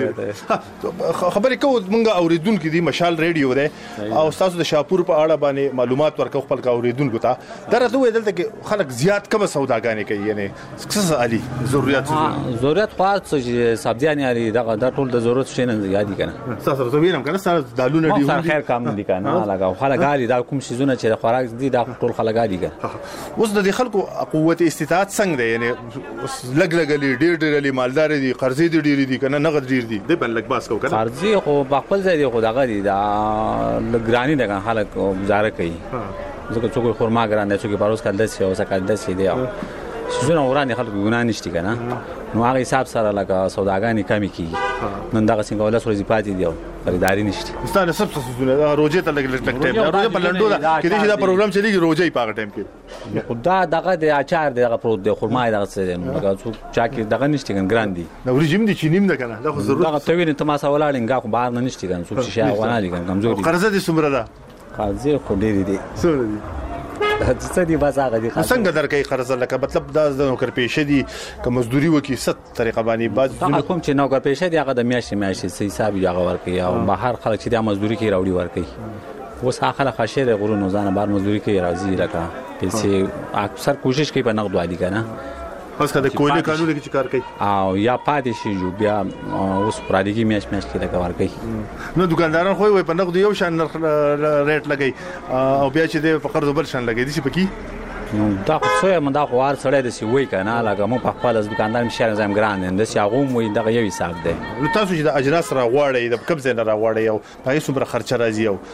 واورړي خبرې کوو مونږ اوریدونکو دي مشال ریډیو دی او تاسو د شاپور په اړه باندې معلومات ورکو خپل کا اوریدونکو ته درته وای دلته کې خلک زیات کم سوداګانې کوي یعنی څه علي ضرورت ضرورت خاص چې سبزیان یاري دا د ټول د ضرورت شي نه یادي کنه تاسو ته وینم کنه تاسو دالونه دی خیر کام دي کنه لګاو خلک غالي دا کوم شيزونه چې خوراک دي دا ټول خلک غالي اوس د خلکو قوت استطاعت څنګه دی یعنی لګ لګلې ډېر ډېر مالدار دي قرضې دي ډېر دي کنه نغد ډېر دي د بل لګ باس کو کنه قرضې خو خپل ځای دی خو دغه دي دا لګرانی دغه خلک گزاره کوي ځکه څوک خرما ګران دي څوک باروس کال دسي او سکال دسي دی شزونه ورانه خلکو ګنا نشتی کنه نو هغه حساب سره لکه سوداګانی کمی کیږي نن دغه څنګه ولس ورځي پاتې دی خریداري نشته ستاسو سب څه سونه روزه ته لګ لګ ټایم روزه په لندو دا کې دې دا پروګرام چلیږي روزه په هغه ټایم کې خدا دغه د اچار دغه پروت دی خرما دغه څه نو هغه څو چا کې دغه نشته ګن ګران دي نو رژیم دي چینیم نه کنه دا خو ضرورت دغه توین ته ما سوال اړینګه خو بهر نه نشته ګن څو شي غواړي ګن کمزوري قرضه دي سمره ده قرضه خو ډېری دي سمره دي څه دی بس هغه دي څنګه درکې قرض لکه مطلب دا د نوکر پیشه دي که مزدوري وکي ست طریقه باندې بعض کوم چې نوکر پیشه دی هغه د میاشتې میاشتې سې حساب یې هغه ورکي او بهر خلک چې د مزدوري کې راوړي ورکي اوس هغه خلک خاشه د غرونو ځان بهر مزدوري کې راځي لکه پیسې اکثر کوشش کوي په نقد وادي کنه اوس کله کولی قانون کې کار کوي او یا پاتې شي جو بیا اوس پرادګي میاش میاش کې لکه ورکي نو دکانداران خو وي په نقد یو شان ریټ لګي او بیا چې د فقر دوبل شان لګي دي چې پکې نو دا خو څه من دا خو وار سره د سی وای کنه لکه مو په خپل از دکاندار مشه زم ګران نه د سی هغه مو دغه یو حساب دی نو تاسو چې د اجناس را غواړئ د کم ځای نه را غواړئ او په څومره خرچه راځي او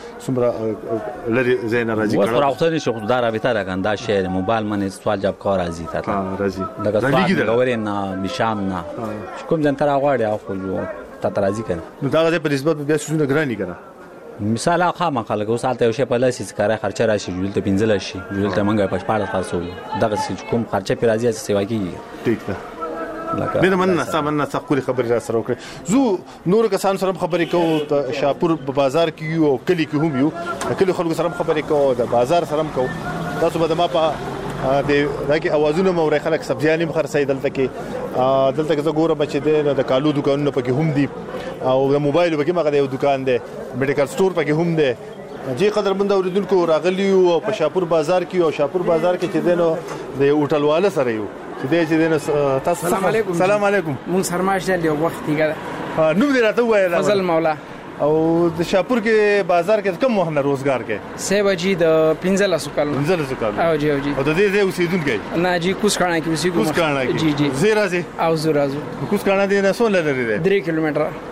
څومره لري ځای نه راځي کړه اوس راوځي چې خدای رابطه راګان دا شی موبایل باندې سوال جواب کار راځي تا راځي دغه سوال غوړې نه بشام نه کوم ځان تر غواړي او خو تا راځي کنه نو دا د په نسبت بیا څه نه ګرانی کنه مثال خامہ خلک اوس حالت یو شی په لاس چې کار خرچه راشي جوړ ته پنځل شي جوړ ته منګه پښ پاړه خاصو دغه چې کوم خرچه پر راځي چې سیوا کیږي ټیک ده لکه نه مننه سامن څخه خبرې را سره وکړي زو نور کسان سره خبرې کوو شاپور په بازار کې یو کلی کې هم یو کلی خلکو سره خبرې کوو د بازار سره کوو تاسو به ما په د دغه اوازونه مو ورې خلک سبزیانې مخرسي دلته کې دلته کې زه ګورم چې د کالو دکانونه پکې هم دي او د موبایل پکې مګه یو دکان دی میډیکل سٹور پکې هم دی جی قدرمند اوریدونکو راغلی او په شاپور بازار کې او شاپور بازار کې چې دینو د هوټل والا سره یو چې دې چې دینو تاسو سلام علیکم سلام علیکم مون سرماش دی یو وخت کېږي نو دې راته وایي فضل مولا او د شاپور کې بازار کې کم وخت روزګار کې سه بجې د پنځل سکل پنځل سکل او جی او جی او د دې دې اوسیدونکو نه جی کوس کاڼه کې اوسېږو کوس کاڼه کې جی جی زیرا زی او زورا زو کوس کاڼه دې نه سول لري درې کیلومتره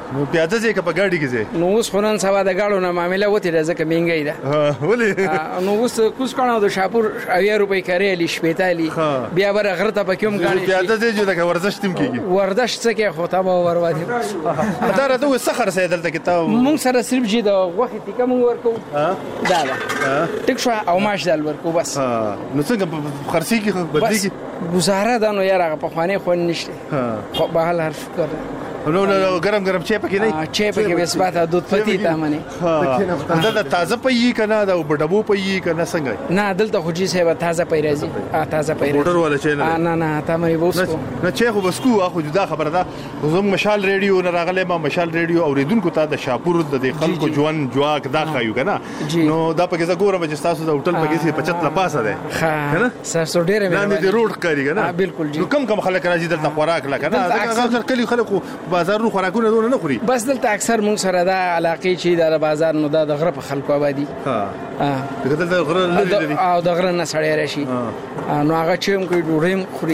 نو پیاده ځې که په ګاډي کې ځې؟ نو اوس خو نن سبا د ګاډو نه معامله وتې ده ځکه مهنګۍ ده. ولې؟ نو اوس کوز کڼو د شاپور اویا روپۍ کرې علي شپېته علي بیا به غره ته پکې هم ګاډي پیاده ځې چې لکه ورزش تم کېږي. ورزش څه کې خو ته به ورودې. دا راته اوس څه خرڅوې دلته کې ته؟ مونږ سره صرف چې د غوښې تیکه مونږ ورکوو دا ده ټیک شو او ماش دال ورکوو بس. نو څنګه خرڅېږي بدلېږي؟ گزاره ده نو یاره هغه پخوانی خوند نشته. خو به حال هر شکر نو نو ګرم ګرم چای پکې نه؟ چای پکې بس باته دود پتی ته منی. دلته تازه پي کنه دا بډبو پي کنه څنګه؟ نه دلته خو جی صاحب تازه پي راځي. ا تازه پي راځي. موټر ولا چای نه؟ نه نه تا مې ووسکو. نه چای خو بسکو اخو جدا خبره ده. زم مشال ریډیو نه راغله ما مشال ریډیو اوریدونکو ته د شاپور د خلکو ژوند جواک دا خایو کنه. نو دا پکې زه ګورم چې تاسو د هوټل پکې سي پچت لپاسه ده. کنه؟ سر سو ډېر مې. نه دې روډ کاری کنه. بالکل جی. نو کم کم خلک راځي دلته خوراک لا کنه. اکثر کلی خلکو بازارونو خوراکونه نه خوري. بس دلته اکثر مونږ سره دا علاقې چې د بازار نو دا د غره په خلکو آبادی. ها ها دغه د غره لري او د غره نه سړی راشي. نو هغه چې هم کوي ډوډۍ خوري.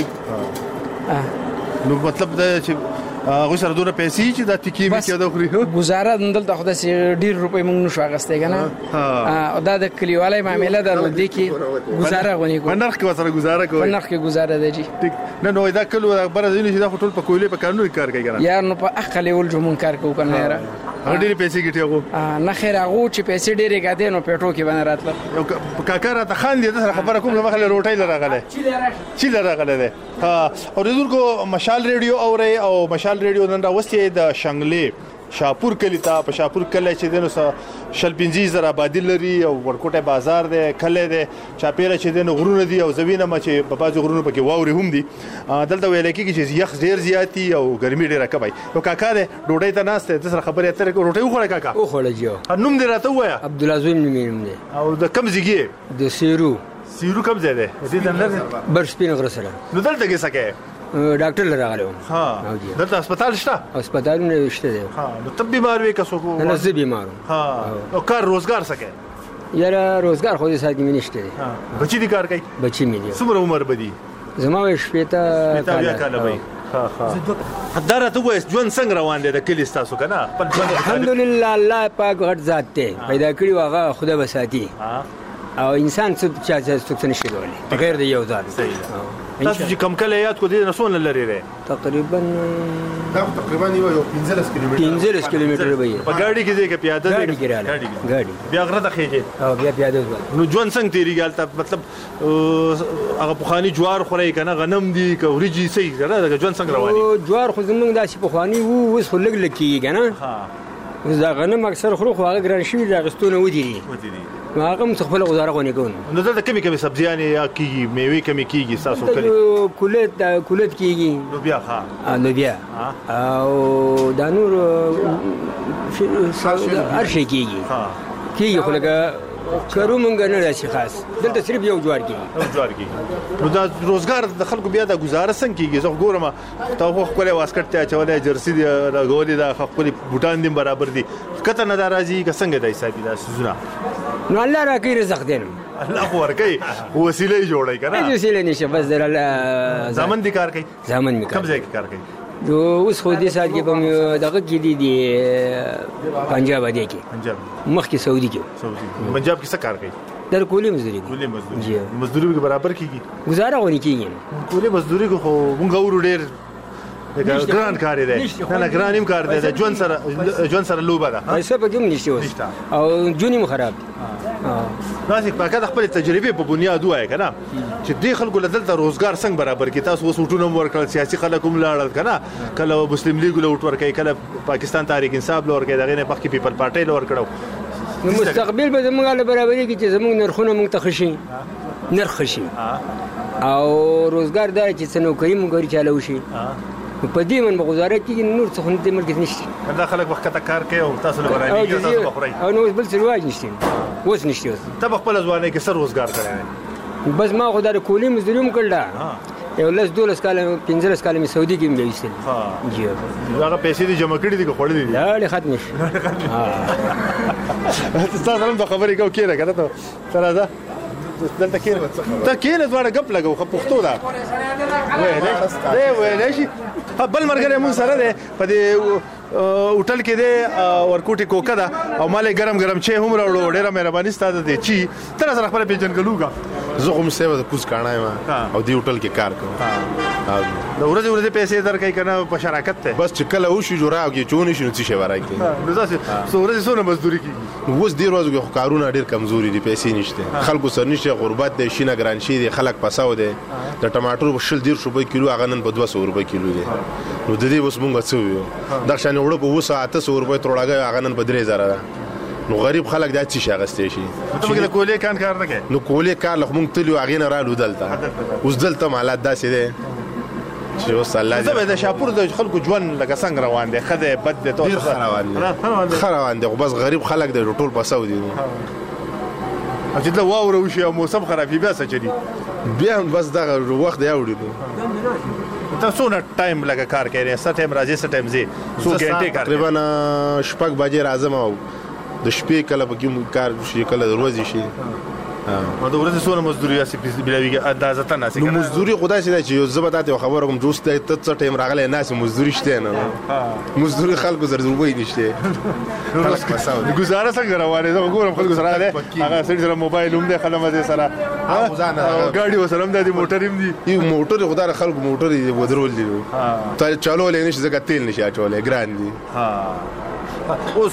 نو مطلب دا چې هغه سره دونه پیسې چې د تکي می کېده خوري. گزاره دلته خو د ډیر روپۍ مونږ نشو اغستې کنه. او دا د کلیوالای معاملې ده نو د کی گزاره غونی کو. نرخ کې سره گزاره کوي. نرخ کې گزاره ده جی. نه نو دا کلو بر ځینې چې دا ټول په کویلې په کارونو کار کوي کنه. یار نو په اخلي ول جمون کار کوو کنه یار. ډېرې پیسې ګټي هغه. نه خیر هغه چې پیسې ډېرې ګټي نو پېټو کې باندې راتله. یو کاکا ته خان دي د خبره کوم نو خلک روټۍ لراغله. چی لراغله ده. ها اوریدونکو مشال ریډیو اوري او مشال ریډیو نن راوستي د شنګلې شاپور کلی ته په شاپور کلی چې دنو شل پنځه زره آبادی لري او ورکوټه بازار دی کلی دی چاپیره چې دنو غرونه دي او زوینه ما چې په بازو غرونو پکې واوري هم دي دلته ویل کېږي چې یخ ډیر زیاتی او ګرمي ډیره کبای او کاکا دی ډوډۍ ته ناشته د سره خبرې اترې روټۍ وخوړه کاکا وخوړه جیو نوم دې راته وایا عبدالعظیم نوم دی او د کم ځای د سیرو سیرو کم ځای دی دې دنه برسپین غره سره نو دلته کې سکه ډاکټر لراغلو. ها دلته هسپتال شته؟ هسپتالونه شته دي. ها نو ته بیمار وې کسو کو؟ نه زه بیمارم. ها او کار روزګار سکه؟ یاره روزګار خو دې ساتي مې نشته دي. ها بچی دي کار کوي؟ بچی مې دي. څومره عمر بدی؟ زما شپېته کاله. کاله وای. ها ها دره ته وې ژوند څنګه روان دي د کلی تاسو کنه؟ الحمدلله الله پاک غټ ذات ته پیدا کړی واغه خدای بساتی. او انسان څه چا څه څه نشي کولای غیر د یو ذات. تاسو چې کم کله یاد کو دي نه سون لري ری تقریبا دا تقریبا یو پنځلس کیلومتر پنځلس کیلومتر وي په ګاډي کې ځکه پیاده ګاډي کې رااله ګاډي بیا غره ته خېږي او بیا پیاده نو ژوند څنګه تیریږي البته مطلب هغه پخوانی جوار خوري کنه غنم دي که وريجي صحیح کنه ژوند څنګه رواني او جوار خو زمونږ داسې پخوانی وو اوس خو لګ لګ کیږي کنه ها اوس دا غنم اکثر خو خو هغه ګران شوی دا غستونه ودی ودی هغه مخفل غزاره غونې کوي نو دا کمی کمی سبزیان یا کیږي میوه کمی کیږي تاسو کړی کولت کولت کیږي نو بیا ها نو بیا او دا نور هر شي کیږي ها کیږي خو لکه کارو مونږ نه راشي خاص دلته صرف یو جوار کیږي یو جوار کیږي نو دا روزګار د خلکو بیا د گزاره څنګه کیږي زه ګورم ته خو خپل واسکټ ته چولې جرسي دی غولې دا خپل بوټان دي برابر دي کته نه ناراضي که څنګه د حسابي دا سوزونه نو الله راکې رزق دینم الله خو ورکي وسیله جوړای کنه وسیله نشه بس در الله زمن دي کار کوي زمن می کم ځای کې کار کوي جو اوس خو دې سات کې په دغه کې دي دي پنجاب دی کې پنجاب مخکې سعودي کې سعودي پنجاب کې څه کار کوي در کولی مزدوري کولی مزدوري مزدوري به برابر کیږي گزاره ونی کیږي کولی مزدوري خو مونږ ورو ډېر ګران کار دی نه نه ګران هم کار دی ژوند سره ژوند سره لوبه ده پیسې په کوم نشي اوس او جونی مو خراب ناسک پاکه د خپل تجربه په بنیاد وای کنه چې دې خلکو له دلته روزګار څنګه برابر کی تاسو وس وټونه ورکړل سیاسي خلک هم لاړل کنه کله مسلم لیګ له وټ ورکې کله پاکستان تحریک انصاف له ورکې دغه نه پخې پیپل پارټي له ورکړو نو مستقبل به زموږ له برابرۍ کې چې زموږ نرخونه موږ ته خشي نرخ خشي او روزګار دا چې څنو کوي موږ چالو شي په دې من بغزاره کې نور څه خنته مرګ نشته دا خلک وخت کار کوي او تاسو له برابرۍ کې تاسو بخوري او نو بل څه رواج نشته اوس نشته اوس ته خپل ځواني کې سر روزګار کړی بس ما خو دا کولی مزدوري م کړل یو لس دولس کاله پنځلس کاله می سعودي کې مې وېستل ها جی هغه پیسې دې جمع کړې دي خو خړې دي لا له ختم شي ها تاسو هم د خبرې کو کېره کنه ته تر دا دلته کېره ته کېره دواړه غپ لګو خو پښتو دا وې نه وې نه شي بل مرګره مون سره ده په دې هوټل کې دی ورکوټي کوکه ده او مالې ګرم ګرم چای هم راوړو ډېره مهرباني ستا د دې چی ته راسره خپله پېژنګلو کا زه خو مې د کوز کاڼی یم او دې هوټل کې کار کوم د ورځې ورځې پیسې درکوي که نه په شراکت دی بس چې کله وشي جوړه کې چې ونشي نو څه شی به راکړي نو داسې څو ورځې څونه مزدوري کېږي نو اوس دې ورځو کې خو کارونه ډېر کمزوري دي پیسې نشته خلکو سر نشته غربت دی شینه ګران شي دی خلک پساو دی د ټماټرو په شل دېرش روپۍ کیلو هغه نن په دوه سوه روپۍ کیلو دی نو د دې اوس مونږ څه ویو دغه شانې اوړه په اوه سوه اته سوه روپۍ تروړه هغه نن په درې زره ده نو غریب خلک دا څه شي اخیستی شي ته پکې د کولې کان کار نه کوې نو کولې کار له مونږ تللي هغې نه رالو دلته اوس دلته هم حالات داسې دی چې اوس الله زه به د شاپور د خلکو ژوند لکه څنګه روان دی ښه دی بد دی ډېر ښه روان دی ښه روان دی خو بس غریب خلک دی ټول پسو دي او چې دلته واوره وشي او موسم خراب شي بیا څه چلي بیا هم بس دغه وخت دی اوړي نو ته څونه ټایم لکه کار کوې څه ټایم راځې څه ټایم ځې څو ګنټې کار تقریبا شپږ بجې راځم او د شپې کله پکې کار شي کله د ورځې شي نو د ورځې څونه مزدوري هسې بلاویږي اندازتن هسې نو مزدوري خو داسې ده چې زه به تا ته یوه خبره کوم جوس دی ته څه ټایم راغلی ناسې مزدوري شته نه مزدوري خلکو سره روپۍ نشته ګزاره څنګه روانې زه ګورم خلکو سره دی هغه سړي سره موبایل هم دی خله مزې سره ګاډي ورسره هم دی موټر هم دي موټر خو دا خلکو موټر یې ودرول دي ته چلولی نه شي ځکه تیل نه شي اچولی ګران دي اوس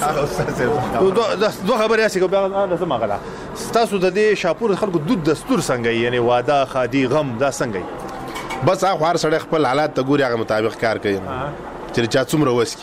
دوه خبرې هسې که بیا څه مغله ستاسو د دې شاپور د خلکو دود دستور څنګه یي یعنې واده خادي غم دا څنګه یي بس هغه خو هر سړی خپل حالات ته ګوري هغه مطابق کار کوي چې چا څومره وس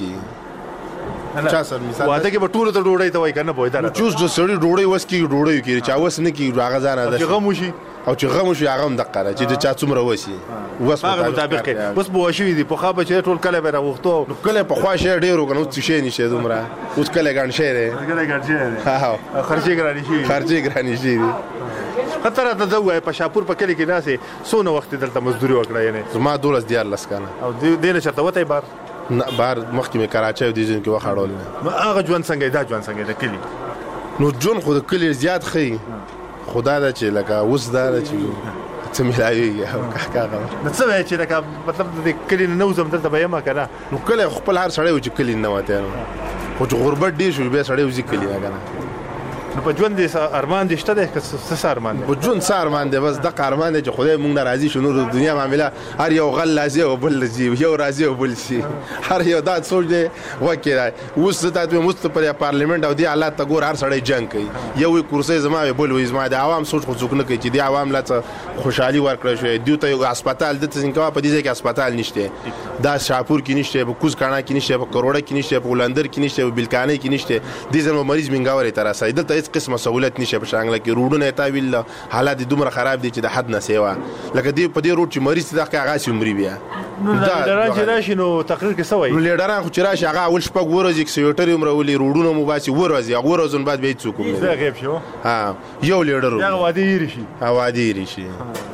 کړي چا سر مثال واده کې به ټولو ته ډوډۍ ته وایي که نه پوهېده چوس د سړي ډوډۍ وس کړي ډوډۍ وکړي چا وس نه کړي هغه ځان چې غم وشي او چې غم وشي هغه هم دقه ده چې د چا څومره وسي وس مطابق کوي اوس به وشوي دي پخوا به چې ټول کلی به یې راغوښتو نو کلی پخوا شی ډېر و که نه اوس څه شی نشته دومره اوس کلی ګڼ شی دی کلی ګڼ شی دی خرچې ګرانې شوي خرچې ګرانې شوي دي ښه ته راته زه ووایه په شاپور په کلي کې داسې څونه وخت دلته مزدوري وکړه یعنې زما دولس دیارلس کاله او دې نه چېرته وتی بار نه بار مخکې مې کراچۍ او دې ځایونو کې وخت اړولی نو هغه ژوند څنګه دا ژوند څنګه د کلي نو ژوند خو د کلي زیات ښه خو دا ده چې لکه اوس دا ده چې څه ملاوېږي او کاکا نو څه وایې چې لکه مطلب د کلي نه نه وځم دلته به یم که نه نو کلی خپل هر سړی و چې کلي نه وتی خو چې غربت ډېر شو بیا سړی وځي کلي نه که نه نو په ژوند دې ارمان دې شته دی که څه ارمان دی په ژوند څه ارمان دی بس دغه ارمان دی چې خدای مونږ نه راضي شو نور د دنیا معامله هر یو غل راځي او بل ځي یو راځي او بل ځي هر یو دا سوچ دی وکې دی اوس زه تا ته اوس ته پر پارلیمنټ او دې حالات ته ګور هر سړی جنګ کوي یو وایي کرسۍ زما وي بل وایي زما د عوام سوچ خو څوک نه کوي چې دې عوام لا څه خوشحالي ورکړی شوی دوی ته یو هسپتال دلته څنګه کوه په دې ځای کې هسپتال نشته دا شاپور کې نشته په کوز کاڼه کې نشته په کروړه کې نشته په ولندر کې نشته په بلکانۍ کې نشته دې ځای مریض منګاورې ته راسي دلته هېڅ قسمه سهولت نشه په شانګله کې روډونه یې تاویل حالات دومره خراب دي چې د حد نه سیوا لکه دې په دې روډ چې مریض ته دغه هغه سي عمري بیا نو لیډران چې راشي نو تقریر کې څه وایي نو لیډران خو چې راشي هغه اول شپږ ورځې سکرټري هم راولي روډونه مو باسي ورځې هغه ورځونه بعد بیا هېڅوک هم نه غیب شو ها یو لیډر بیا وعدې هېرې شي وعدې هېرې شي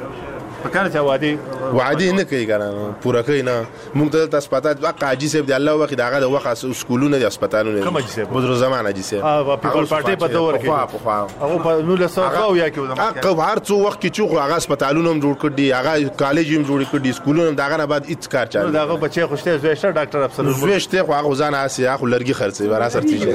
په کار چې وعدې وعدې نه کوي که نه پوره کوي نه موږ ته دلته هسپتال حق حاجي صاحب د الله وخت د هغه د وخت سکولونه دي هسپتالونه کوم حاجي صاحب بدرالزمان حاجي صاحب پیپل پارټي په دور کې پخوا پخوا هغه په نولس سوه اویا کې هغه هر څو وخت کې چې خو هغه هسپتالونه هم جوړ کړي دي هغه کالج هم جوړ کړي دي سکولونه هم د هغه نه بعد هېڅ کار چالو د هغه بچی خو شته زوی شته ډاکټر افسر زوی شته خو هغه ځان هسې هغه خو لرګي خرڅوي برا سر څه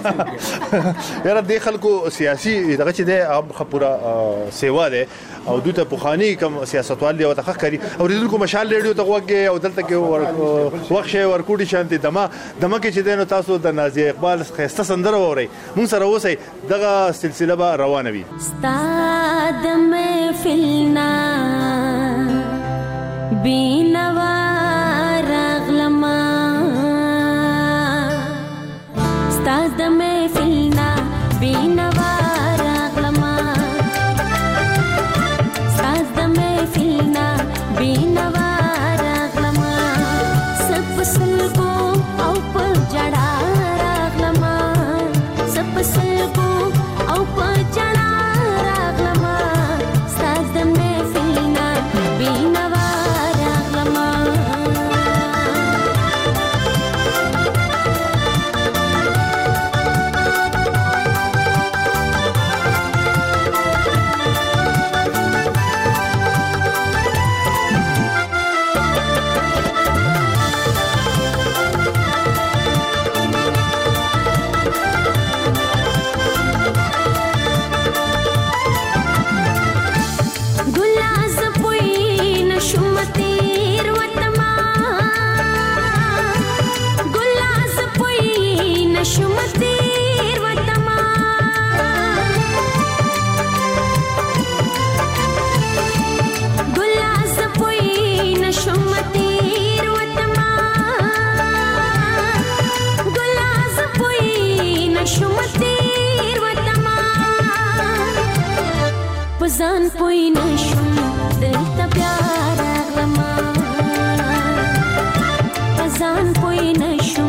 شي یاره دې خلکو سیاسي دغه چې دی هغه پوره سیوا دی او دوی ته پخواني کوم سیاستوال دی ورته ښه ښکاري اورېدونکو مشال ریډیو ته غوږ او دلته کې وخت شی ورکوټي شانتي دمه دمه کې چې دی نو تاسو د نازیه اقبال ښایسته سندره واورئ مونږ سره اوسئ دغه سلسله به روانه وي ستا د محفل نه بېنوا راغلمه ستا د محفل نه بېنوا بینوا راغلما سب سلګو او په جړا راغلما سب سلګو او په جړا راغلما ساز د محفلنا بینوا راغلما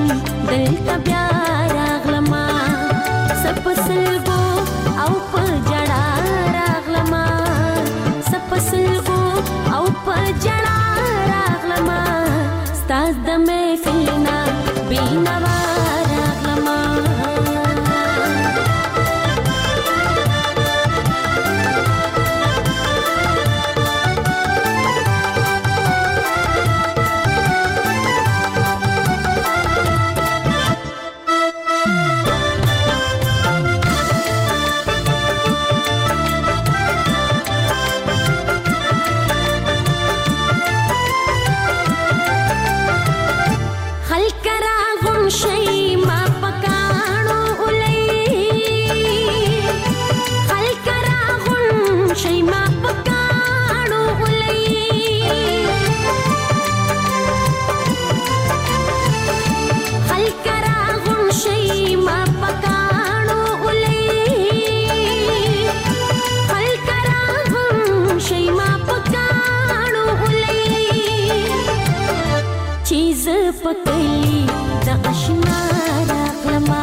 دلته بیا راغلما سپسلګو او په جړا راغلما سپسلګو او په جړا راغلما ستاز د محفلنا بینوا راغلما پکلی د آشنا راغلما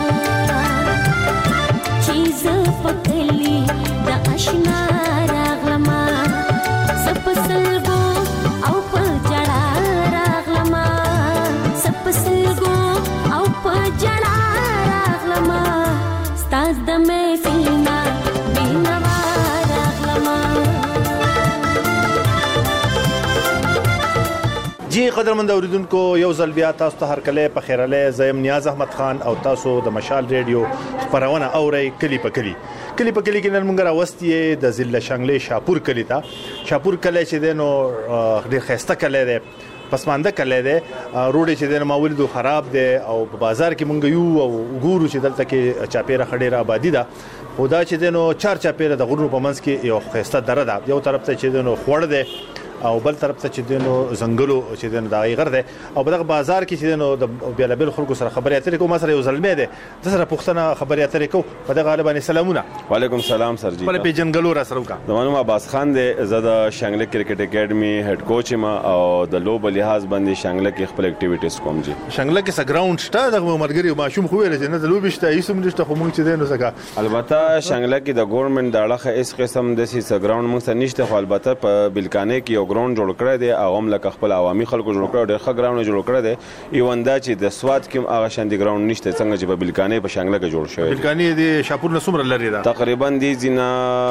چیز پکلی د آشنا راغلما سپسلګو او په جړا راغلما سپسلګو او په جړا راغلما ستاز د محفلنا بینوا راغلما جی قدرمند اوریدونکو یو ځل بیا تاسو ته هرکله په خیراله زیم نیاز احمد خان او تاسو د مشال ریډیو خبرونه اوري کلی په کلی کلی په کلی کې نن موږ راوستي د ضلع شانګلې شاپور کلی ته شاپور کلی چې دنو ډېر خسته کلی دی پسمانده کلی دی روډ چې دنو ماولیدو خراب دی او په بازار کې موږ یو او ګورو چې دلته کې چاپیره خډيره آبادی ده خدا چې دنو چار چاپیره د غرونو په منځ کې یو خسته دره ده یو طرف ته چې دنو خوړ دی او بل طرف ته چې دنو زنګلو چې دنو دغه غر ده او په بازار کې چې دنو د بیلابل خلکو سره خبرې اترې کوم سره یو زلمه ده د سره پښتنه خبرې اترې کو په دغه غالبا سلامونه وعلیکم سلام سر جی په پیجنګلو را سره وکا زمانو عباس خان ده زدا شانګله کرکټ اکیډمي هډ کوچ ما او د لوب لحاظ باندې شانګله کې خپل اکټیویټیز کوم جی شانګله کې س ګراوند شته د مرګري ماشوم خو ویل چې نه د لوب شته ایسوم نشته خو مونږ چې دنو سکا البته شانګله کې د ګورنمنت د اړه اس قسم د سي س ګراوند مونږ ته نشته خو البته په بلکانه کې یو ګراوند جوړ کړی دی او هم لکه خپل عوامي خلکو جوړ کړو ډېر ښه ګراوند جوړ کړی دی ایوندا چې د سواد کې هغه شاندي ګراوند نشته څنګه چې په بلکانه په شانګله کې جوړ شوی بلکانه دی شاپور نسمر لري دا تقریبا دی زینا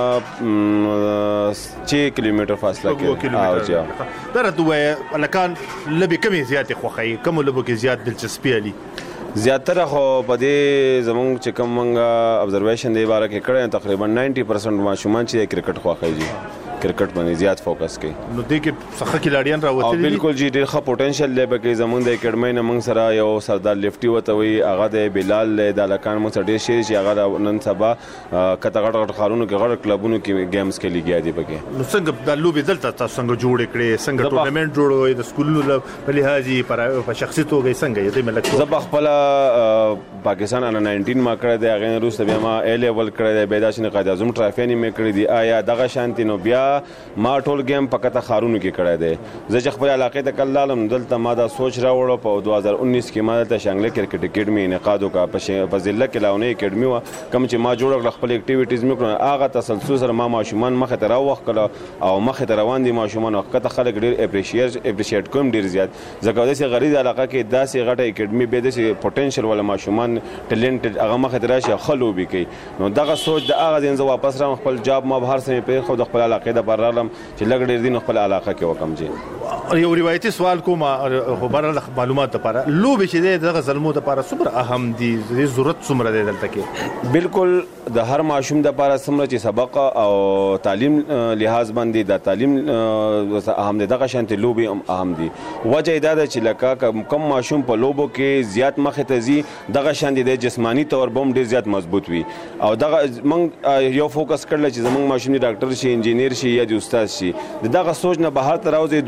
چې کیلومتر فاصله کې او چې درته وای لکان لبي کمی زیات خوخی کوم لبو کې زیات دلچسپي علي زیاتره خو په دې زمونږ چې کوم منګه ابزرویشن دی باره کې کړی تقریبا نوي پرسنټ ماشومان چې کرکټ خوښوي کرکټ باندې زیات فوکس کوي نو دې کې څخه کلاډیان راوته دي بالکل جی ډېر ښه پوتنشل دی بګي زمونږ د اکیډمۍ نه موږ سره یو سردار لفټي وته وي هغه د بلال د لکان موږ سره ډېر شي چې هغه نن سبا کته غټ غټ خارونو کې غټ کلبونو کې گیمز کې لګیا دي بګي نو څنګه د لوبي دلته تاسو څنګه جوړ کړي څنګه ټورنمنت جوړوي د سکولونو په لحاظي په شخصي توګه څنګه یې ملک زب خپل پاکستان ان ناینټین ما کړی دی هغه روس بیا ما ا لیول کړی دی بيداشن قائد اعظم ټرافینی مې کړی دی آیا دغه شانتی نو بیا ما ټول گیم پکته خارونو کې کړی دی زه چې خپل علاقې ته کلالم دلته ما دا سوچ راوړو په دوه هزار انیس کې ما د شانګله کرکټ اکیډمي انعقاد وکړ په ضلع کې لاونې اکیډمي و کوم چې ما جوړ خپل اکټیویټیز مې کړو هغه تسلسل سره ما ماشومان مخه ته راوخ کړه او مخه ته روان دي ماشومان وخت خلک ډیر اپریشیټ اپریشیټ کوم ډیر زیات ځکه داسې غریب علاقه کې داسې غټه اکیډمي به داسې پوتنشل ولا ماشومان ټیلنټډ هغه مخه ته راشي خلو به کوي نو دغه سوچ د هغه ځین زه واپس رام خپل جاب ما بهر سره په خو د خپل علاقې د برالم چې لګ ډیر دین خپل علاقه کې وکم جی یو روایتي سوال کوم خبره معلومات لپاره لوب چې دغه زلمو لپاره صبر اهم دي ضرورت څومره دی دلته کې بالکل د هر ماشوم لپاره څومره چې سبق او تعلیم لحاظ باندې د تعلیم اهم دي دغه شانتي لوبي اهم دي وجه دا چې لکه کم ماشوم په لوبو کې زیات مخه ته زی دغه شانتي د جسمانی تور بم ډیر زیات مضبوط وي او دغه موږ یو فوکس کړل چې زموږ ماشوم ډاکټر شي انجینیر شي یا د استاد شي دغه سوچ نه بهر ته راوځي دنیا ډیره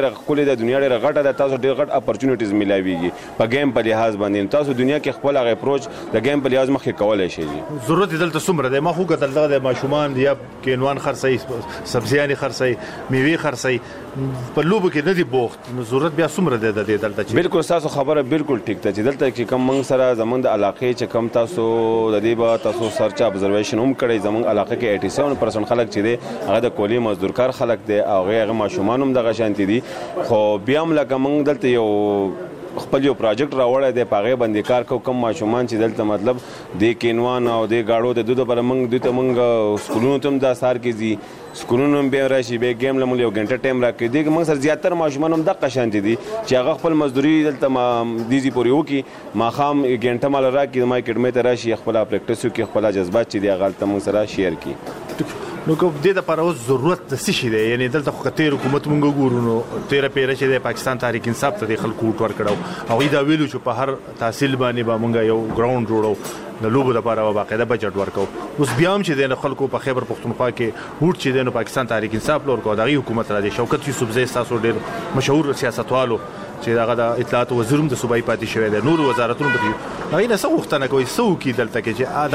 ډېره ښکلې ده، دنیا ډېره غټه ده، تاسو ډېر غټ اپورچونیټیز ملاویږي په گیم په لحاظ باندې. تاسو دنیا کې خپل هغه اپروچ د گیم په لحاظ مخکې کولی شئ. ضرورت دلته څومره دی؟ ما خو کتل دغه د ماشومان یا کینوان خرڅوي، سبزیانې خرڅوي، میوې خرڅوي، په لوبو کې نه دي بوخت، نو ضرورت بیا څومره دی د دې دلته؟ بالکل ستاسو خبره بالکل ټیک ده چې دلته چې کوم موږ سره زموږ د علاقې چې کوم تاسو د دې به تاسو سرچ ابزرویشن هم کړی، زموږ علاقه کې ایټي سیون پرسنټ خلک چې دی هغه د کولی مزدورکار خلک دی او هغه ماشومان هم دغه شانتي دي. خو بیا هم لکه موږ دلته یو خپل یو پروجیکټ راوړی دی، په هغې باندې کار کوو. کم ماشومان چې دلته مطلب د کینوان او د گاړو د دوی لپاره موږ دوی ته موږ سکولونو ته هم دا سهار کې ځي، سکولونو هم بیا راشي، بیا ګیم له موږ یو ګنټه ټایم راکوي. دې کې موږ سره زیاتره ماشومان هم دغه شانتي دي چې هغه خپل مزدوري دلته دې ځي پورې وکړي، ماښام ګنټه ماله راکړي، زما اکیډمۍ ته راشي، خپله پریکټس وکړي، خپله جذبات چې دي هغه هلته موږ سره شیر کړي. نو کوم دې لپاره اوس ضرورت د څه شي دی؟ یعنی دلته خو کتیر حکومت مونږ ګورو نو تیره پیره چې د پاکستان تحریک انصاف ته د خلکو ووټ ورکړو، هغوی دا ویلو چې په هر تحصیل باندې به مونږ یو ګراوند جوړو، د لوبو لپاره به باقاعده بجټ ورکو. اوس بیا هم چې د خلکو په خیبر پښتونخوا کې ووټ چې دی نو پاکستان تحریک انصاف له ورکوي، د هغې حکومت را دی. شوکت یوسف زی ستاسو ډېر مشهور سیاستوالو چې هغه د اطلاعات وزیر هم د صوبایي پاتې شوی دی، نور وزارتونو به هغوی نه څه غوښتنه کوي، څه وکړي دلته کې چې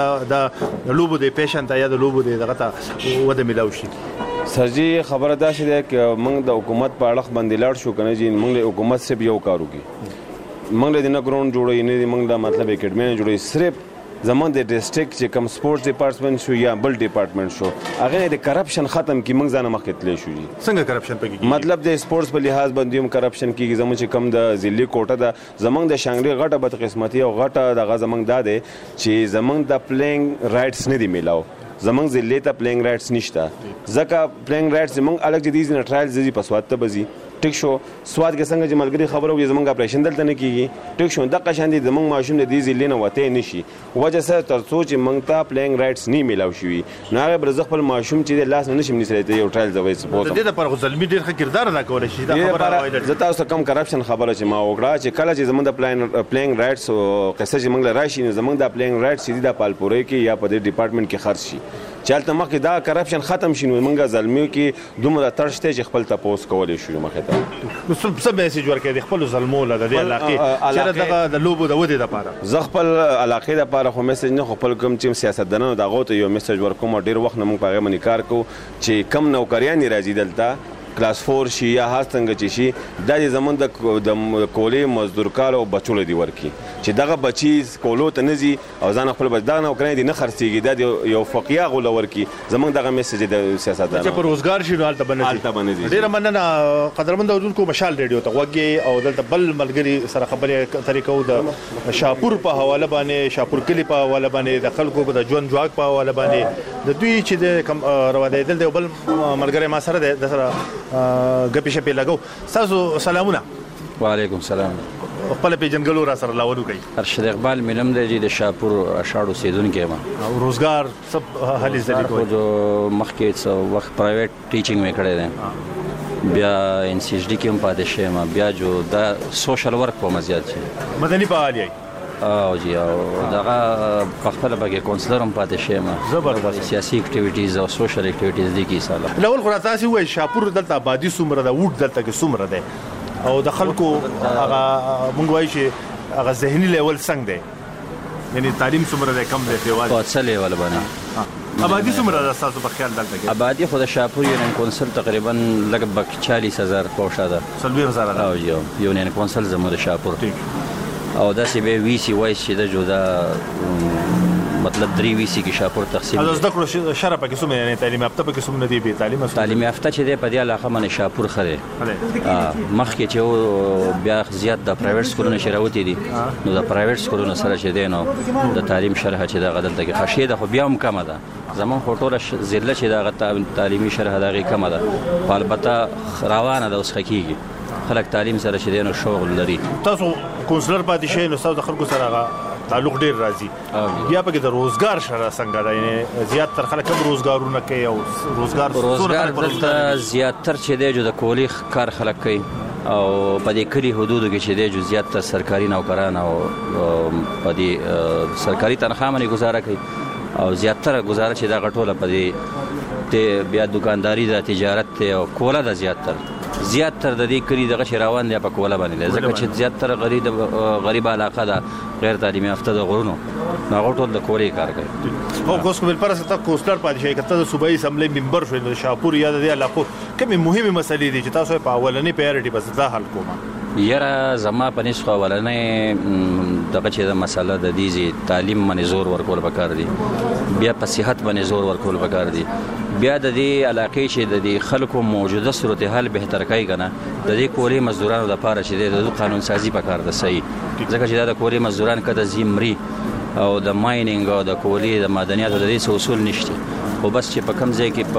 دغه د لوبو د پیشن ته یا د لوبو د دغه ته وده میلاو شي؟ سرجي خبره داسې ده چې موږ د حکومت په اړخ باندې لاړ شو که نه جي، موږ له حکومت صرف یو کار وکړي، موږ له دې نه ګراوند جوړوي، نه دې موږ له مطلب اکیډمۍ نه جوړوي، صرف زموږ د ډسټرکټ چې کوم سپورټس ډپارټمنټ شو یا بل ډپارټمنټ شو هغه د کرپشن ختم کی موږ ځانه مخکې تللی شو. څنګه کرپشن پکې؟ مطلب د سپورټس په لحاظ باندې هم کرپشن کیږي. زموږ چې کوم د ضلعي کوټه ده، زموږ د شانګلي غټه بدقسمتي او غټه دغه زموږ دا دی چې زموږ د پلینګ رایټس نه دي میلاو، زموږ ضلعي ته پلینګ رایټس نشته، ځکه پلینګ رایټس زموږ الګ چې دي نه ټرایل ځي په سواد ته بزي. ټیک شو، سواد کې څنګه چې ملګری خبره وي زموږ اپریشن دلته نه کیږي. ټیک شو، دغه شان دي زموږ ماشوم د دې ضلعې نه وتی نشي، وجه سره تر څو چې موږ ته پلینګ رایټس نه میلاو شوي نو هغه به زه خپل ماشوم چې د لاس نه نشم نیسلی ته یو ټرایل زوی سپورټ. د دې لپاره خو زلمي ډېر ښه کردار ادا کولی شي. دا خبره زه تاسو ته کم کرپشن خبره چې ما وکړه چې کله چې زموږ د پلینګ رایټس قصه چې موږ له راشي نو زموږ د پلینګ رایټس چې دي د پالپورۍ کې یا په دې ډپارټمنټ کې خرڅ شي، چې هلته مخکې دا کرپشن ختم شي نو موږ زلمیو کې دومره تړ شته چې خپل تپوس کولی شو مخې ته. څه میسیج ورکوي د خپلو زلمو له د دې علاقې چېرې دغه د لوبو د ودې دپاره؟ زه خپل علاقې دپاره خو میسیج نه، خو خپل کوم چې سیاستدانانو د هغو ته یو میسیج ورکوم او ډېر وخت نه موږ په هغې باندې کار کوو چې کم نوکریانې راځي دلته کلاس فور شي یا هر څنګه چې شي دا دې زموږ د کولې مزدورکار او بچو له دې ورکړي چې دغه بچي کولو ته نه ځي او ځان خپل بچ دغه نوکریان دي نه خرڅېږي، دا د یو فقیه هغو له ورکړي. زموږ دغه میسیج د سیاستدانانو چې په روزګار شي نو هلته به نه ځي. ډېره مننه قدرمند اورونکو، مشال ریډیو ته غوږ یې او دلته بل ملګري سره خبرې اترې کوو د شاپور په حواله باندې، شاپور کلي په حواله باندې، د خلکو د ژوند ځواک په حواله باندې، د دوی چې د کوم روادېدل دی. بل ملګری ما سره دی، د سره ګپې شپې لګو. ستاسو سلامونه. وعلیکم السلام. خپل پیژنګلو را سره لاولو کوي. ارشد اقبال مینم دی د شاپور اشاړو اوسېدونکی یم. او روزګار سب هلې ځلې کوي؟ مخکې څه وخت پرایویټ ټیچینګ مې کړی دی، بیا ان سی ایچ ډي کې هم پاتې شوی یم، بیا جو دا سوشل ورک کوم زیات شي. مدني فعال یې؟ او جی او دغه په خپله پکې کونسلر هم پاتې شوی یم. زبردست. سیاسي اکټیویټیز او سوشل اکټیویټیز دي کې ساله. الاول خو راته تاسې ووایئ شاپور دلته آبادي څومره ده، ووټ دلته کې څومره دی او د خلکو هغه موږ وایو چې هغه ذهني لیول څنګه دی، یعنې تعلیم څومره دی، کم دی پیوال په څه لیول باندې؟ آبادي څومره ده ستاسو په خیال دلته کې؟ آبادي خو د شاپور یونین کونسل تقریبا لږ بک چالیس هزار پوشه ده. څلوېښت زره ده. او جی یونین کونسل زموږ د شاپور او داسې به وی سی وایس چې د جدا مطلب درې وی سی کې شاپور تقسیم دي. زده کړو شره پکې څومره، یعنې تعلیم یافته پکې څومره دي، بې تعلیمه تعلیم یافته چې دی په دې علاقه باندې شاپور ښه دی. مخکې چې بیا زیات د پرایویټ سکولونه چې راوتي دي نو د پرایویټ سکولونو سره چې دی نو د تعلیم شرح چې دغه دلته کې ښه شی ده، خو بیا هم کمه ده. زموږ خو ټوله ضلع چې دغه تعلیمي شرح د هغې کمه ده، خو البته روانه ده، اوس ښه کېږي، خلک تعلیم سره چې دی نو شوق لري. تاسو کونسلر پاتې شئ نو ستاسو د خلکو سره هغه تعلق ډېر راځي. بیا پکې د روزګار شره څنګه ده، یعنې زیاتر خلک هم روزګارونه کوي او روزګار روزګار دلته زیاتر چې دی جو د کولی کار خلک کوي او په دې کلي حدودو کې چې دی جو زیاتر سرکاري نوکران او په دې سرکاري تنخواه باندې ګزاره کوي او زیاتره ګزاره چې دغه ټوله په دې بیا دکانداري ده، تجارت دی او کوله ده زیاتر. زیات تر د دې کلی دغه روان دی په کوله باندې ځکه چې زیات تر غریب غریب علاقه ده غیر تعلیمي یافته د غرونو هغه ټول د کولې کار کوي. او کوس کومل پر اساس کوستر پاتې شي کته د صوبایي اسمبلی ممبر شوی د شاپور یا د علاقو کومه مهمه مسلې دي چې تاسو په اولنې پریورټي بس ځا حل کومه؟ یاره زما په نسخه اولنې دغه چې د مسله د دې تعلیم باندې زور ورکول پکار دي، بیا په صحت باندې زور ورکول پکار دي، بیا د دې علاقې چې د دې خلکو موجوده صورتحال بهتر کوي کنه د دې کوري مزدورانو لپاره چې د قانون سازي پکار ده صحیح، ځکه چې دا د کوري مزدوران کده زمري او د ماینینګ او د کولی د معدنیاتو د دې اصول نشته، خو بس چې په کم ځای کې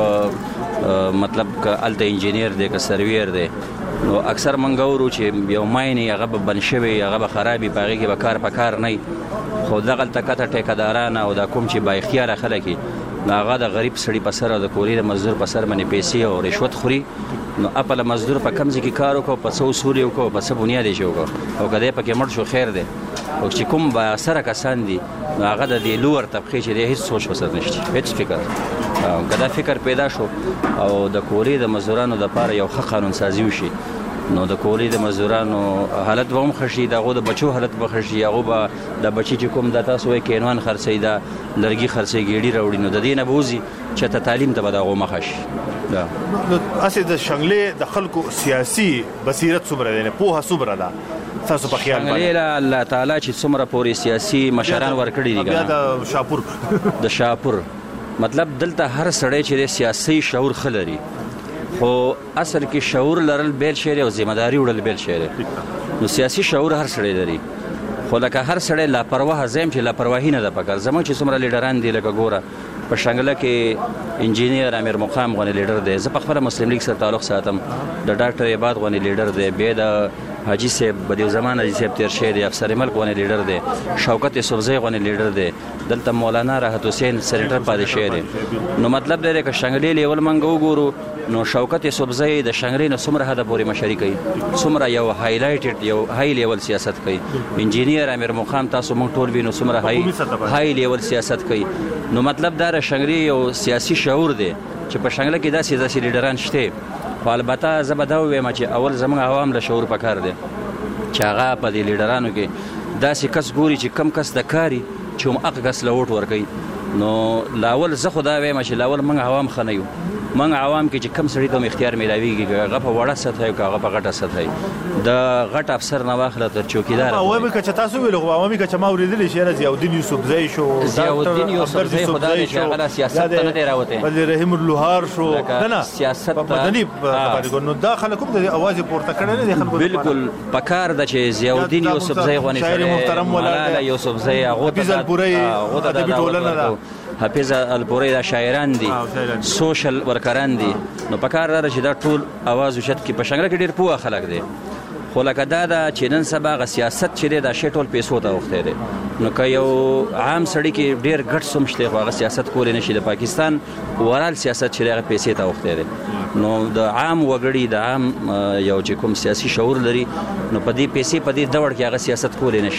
په مطلب ک الته انجینیر دی ک سرویر دی نو اکثر منګورو چې یو مایني هغه به بن شوی هغه به خرابي پاږي کې به کار پکار نه خو دغه تکته ټیکداران او د کوم چې با اختیار خلک هغه د غریب سړي په سر او د کولی د مزدور په سر باندې پیسې او رشوت خوري نو خپل مزدور په کم ځای کې کار وکړو په څو اصول یې وکړو په څه بنیاد یې وکړو او کله پکې مړ شو خیر دی او چې کوم با سره کسان دي نو هغه د دې لوړ طبقه چې د هیڅ سوچ وسر نشته هیڅ فکر او کدا فکر پیدا شو او د کولی د مزدورانو د لپاره یو ښه قانون سازي وشي نو د کولی د مزدورانو حالت به هم خشي دغه د بچو حالت به خشي هغه به د بچی چې کوم د تاسو وای کینوان خرڅي دا لرګي خرڅي ګیډي راوړي نو د دې نه بوزي چې ته تعلیم ته به دغه مخشي دا نو اسې د شنګلې د خلکو سیاسي بصیرت څومره ده نه پوهه څومره ده تاسو په خیال باندې الله تعالی چې څومره پوری سیاسي مشران ورکړي دي بیا د شاپور د شاپور مطلب دلته هر سړی چې د سیاسي شعور خلري خو اصل کې شعور لرل بیل شعر او ذمہ داری وړل بیل شعر نو سیاسي شعور هر سړی لري خو لکه هر سړی لا پروا زم چې لا پرواهی نه ده پکار زموږ چې څومره لیډران دي لکه ګوره په شنګله کې انجینیر امیر مقام غونې لیډر دی زه په خپل مسلم لیگ سره تعلق ساتم د ډاکټر عباد غونې لیډر دی به د حاجی صاحب بدیو زمان حاجی صاحب تیر شه دی افسر ملک غونې لیډر دی شوکت یوسفزئی غونې لیډر دی دلته مولانا راحت حسین سینیټر پاتې شه دی نو مطلب دی چې شنګلې لیول منګو ګورو نو شوکت یوسفزئی د شنګلې نو څومره حد پورې مشري کوي څومره یو هایلایټډ یو های لیول سیاست کوي انجینیر امیر مقام تاسو مونږ ټول وینو څومره های های لیول سیاست کوي نو مطلب دا شنګلې یو سیاسي شعور دی چې په شنګله کې داسې داسې لیډران شته خو البته زه به دا ووایم چې اول زموږ عوام له شعور پکار دی چې هغه په دې لیډرانو کې داسې کس ګوري چې کم کس د کاري چې هم هغه کس له ووټ ورکوي نو لاول زه خو دا وایم چې لاول موږ عوام ښه نه یو موږ عوام کې چې کم سړي ته اختیار میلاویږي هغه په وړه سطح او هغه په غټه سطح د غټ افسر نه واخله تر چوکیدار عوامي که تاسو ویل عوامي که ما ورېدل شي راځي او دین یوسفزئی شو ضیاءالدین یوسفزئی خدای چې هغه سیاست ته نه دی راوته بل رحیم اللوهار شو نه سیاست په مدني خبرې نو دا خلک کوم د اواز پورته کړي نه خلکو بالکل پکار د چې ضیاءالدین یوسفزئی غونې شاعر محترم مولانا یوسفزئی هغه حافظ الپورئی ادبي ټولنه ده حافظ الپورئی دا شاعران دي سوشل ورکران دي نو پکار دا چې دا ټول आवाज وشت کې په شنګره کې ډیر پوهه خلک دي خو لکه دا دا چې نن سبا غ سیاست چې دا شی ټول پیسو ته وخته دي نو که یو عام سړی کې ډیر غټ سمشته خو هغه سیاست کول نه شي د پاکستان ورال سیاست چې هغه پیسې ته وخته دي نو د عام وګړي د عام یو چې کوم سیاسي شعور لري نو په دې پیسې په دې دوړ کې هغه سیاست کول نه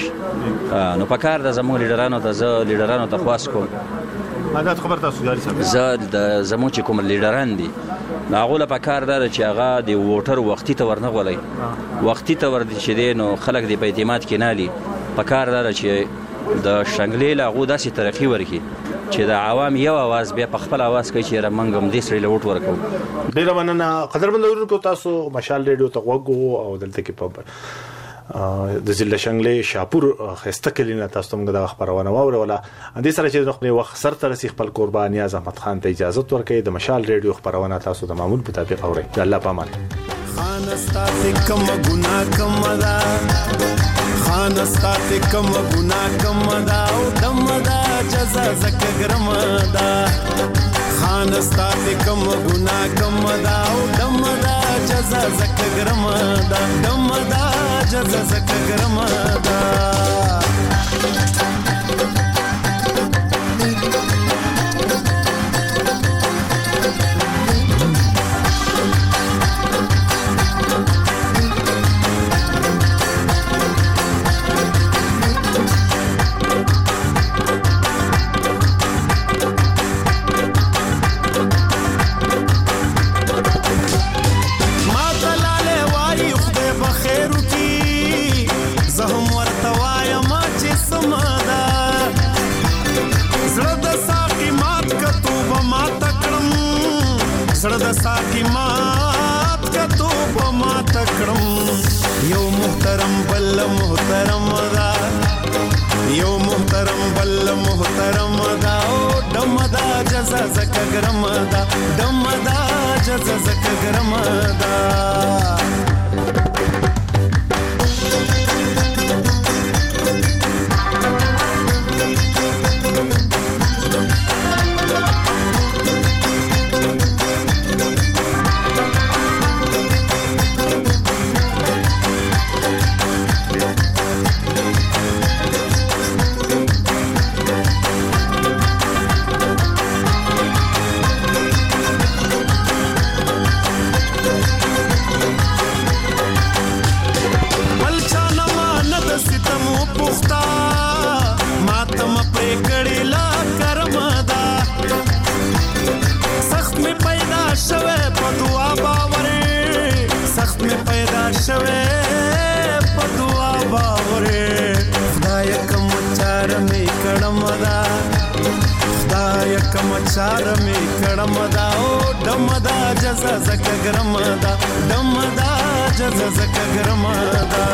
شي نو پکار د زموږ لیډرانو ته زه لیډرانو ته خواست کوم ماده خبر تاسو یاري صاحب زه د زمو چې کوم لیډران دي هغه له پکار ده چې هغه د ووټر وختي ته ورنه غولای وختي ته ور دي چې دي نو خلک د اعتماد کې نالي پکار ده چې د شنګلې لا غو داسې ترقی ورکي چې د عوام یو आवाज بیا په خپل आवाज کوي چې رمنګم دې سړي لوټ ورکو ډیر مننه قدرمن ورونکو تاسو مشال ریډیو ته وګورئ او دلته کې په د ضلع شنګلې شاپور خسته کلینه تاسو موږ د خبرونه واوره ولا اندې سره چې خپل وخت سر تر سي خپل قربان نیاز احمد خان ته اجازه ورکړي د مشال ریډیو خبرونه تاسو د معمول مطابق اورئ الله پامان خان استاد کم ګنا کم دا خان استاد کم ګنا کم دا او دم دا جزا زک ګرم دا خان استاد کم ګنا کم دا او دم دا جزا زک ګرم دا دم دا جزا زک ګرم دا Matala محترم بل محترم دا یو محترم بل محترم دا او دم دا جزا زکه ګرم دا دم دا جزا زکه ګرم دا چار می کړم دا او دم دا جزا زکه ګرم دا دم دا جزا زکه ګرم دا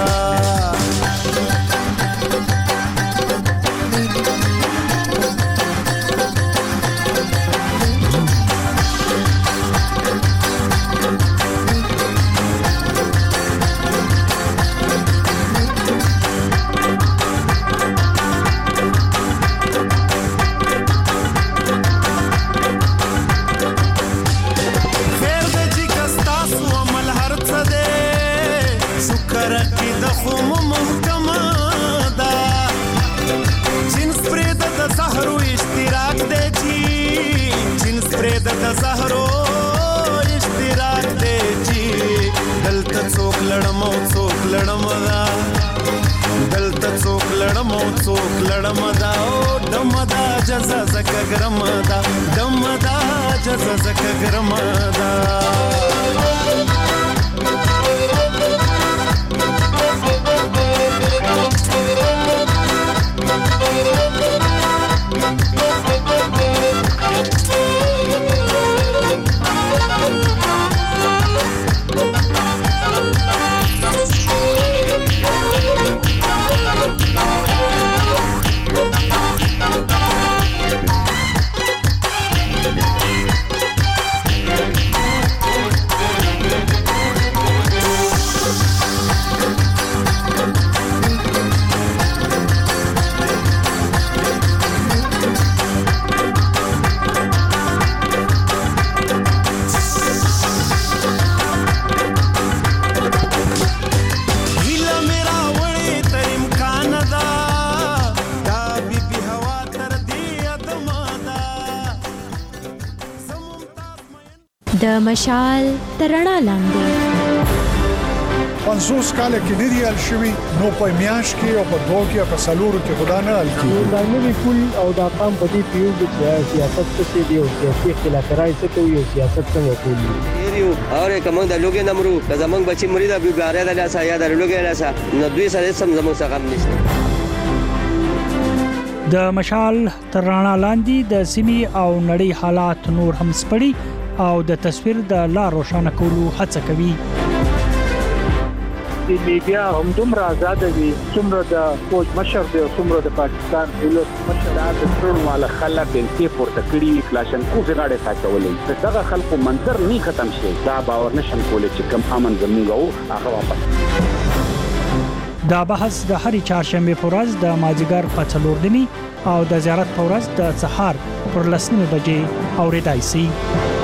جزا زکه ګرم دا دم دا جزا زکه ګرم دا د مشال ترڼا لاندې پنځوس کال کې ډیریال شوی نو په میاش کې او په دوه کې په سلورو کې خدا نه حل کیږي دا نوې کول او دا قام په دې پیو د سیاست څخه دی او سیاسي خلافکارای څه کوي او سیاست څنګه کوي یو اور کوم د لوګي نمرو که زمنګ بچی مرید ابو ګاره د لاسه یا د لوګي لاسه نو دوی سره سم زمو څخه نشته د مشال ترڼا لاندې د سیمې او نړۍ حالات نور هم سپړي او د تصویر د لار روښانه کولو هڅه کوي د میډیا هم دومره آزاد وي څومره د فوج مشر دی او څومره د پاکستان دولت مشر د ټول مال خلک بلکې پورته کړي کلاشنکو زغاړه ساتولې دغه خلکو منظر نه ختم شي دا باور نشم کولای چې کم امن زموږ او هغه واپس دا بحث د هرې چهارشنبه په ورځ د مازیګر په څلور نیمې او د زیارت په ورځ د سهار پر لس نیمې بجې اورېدای شي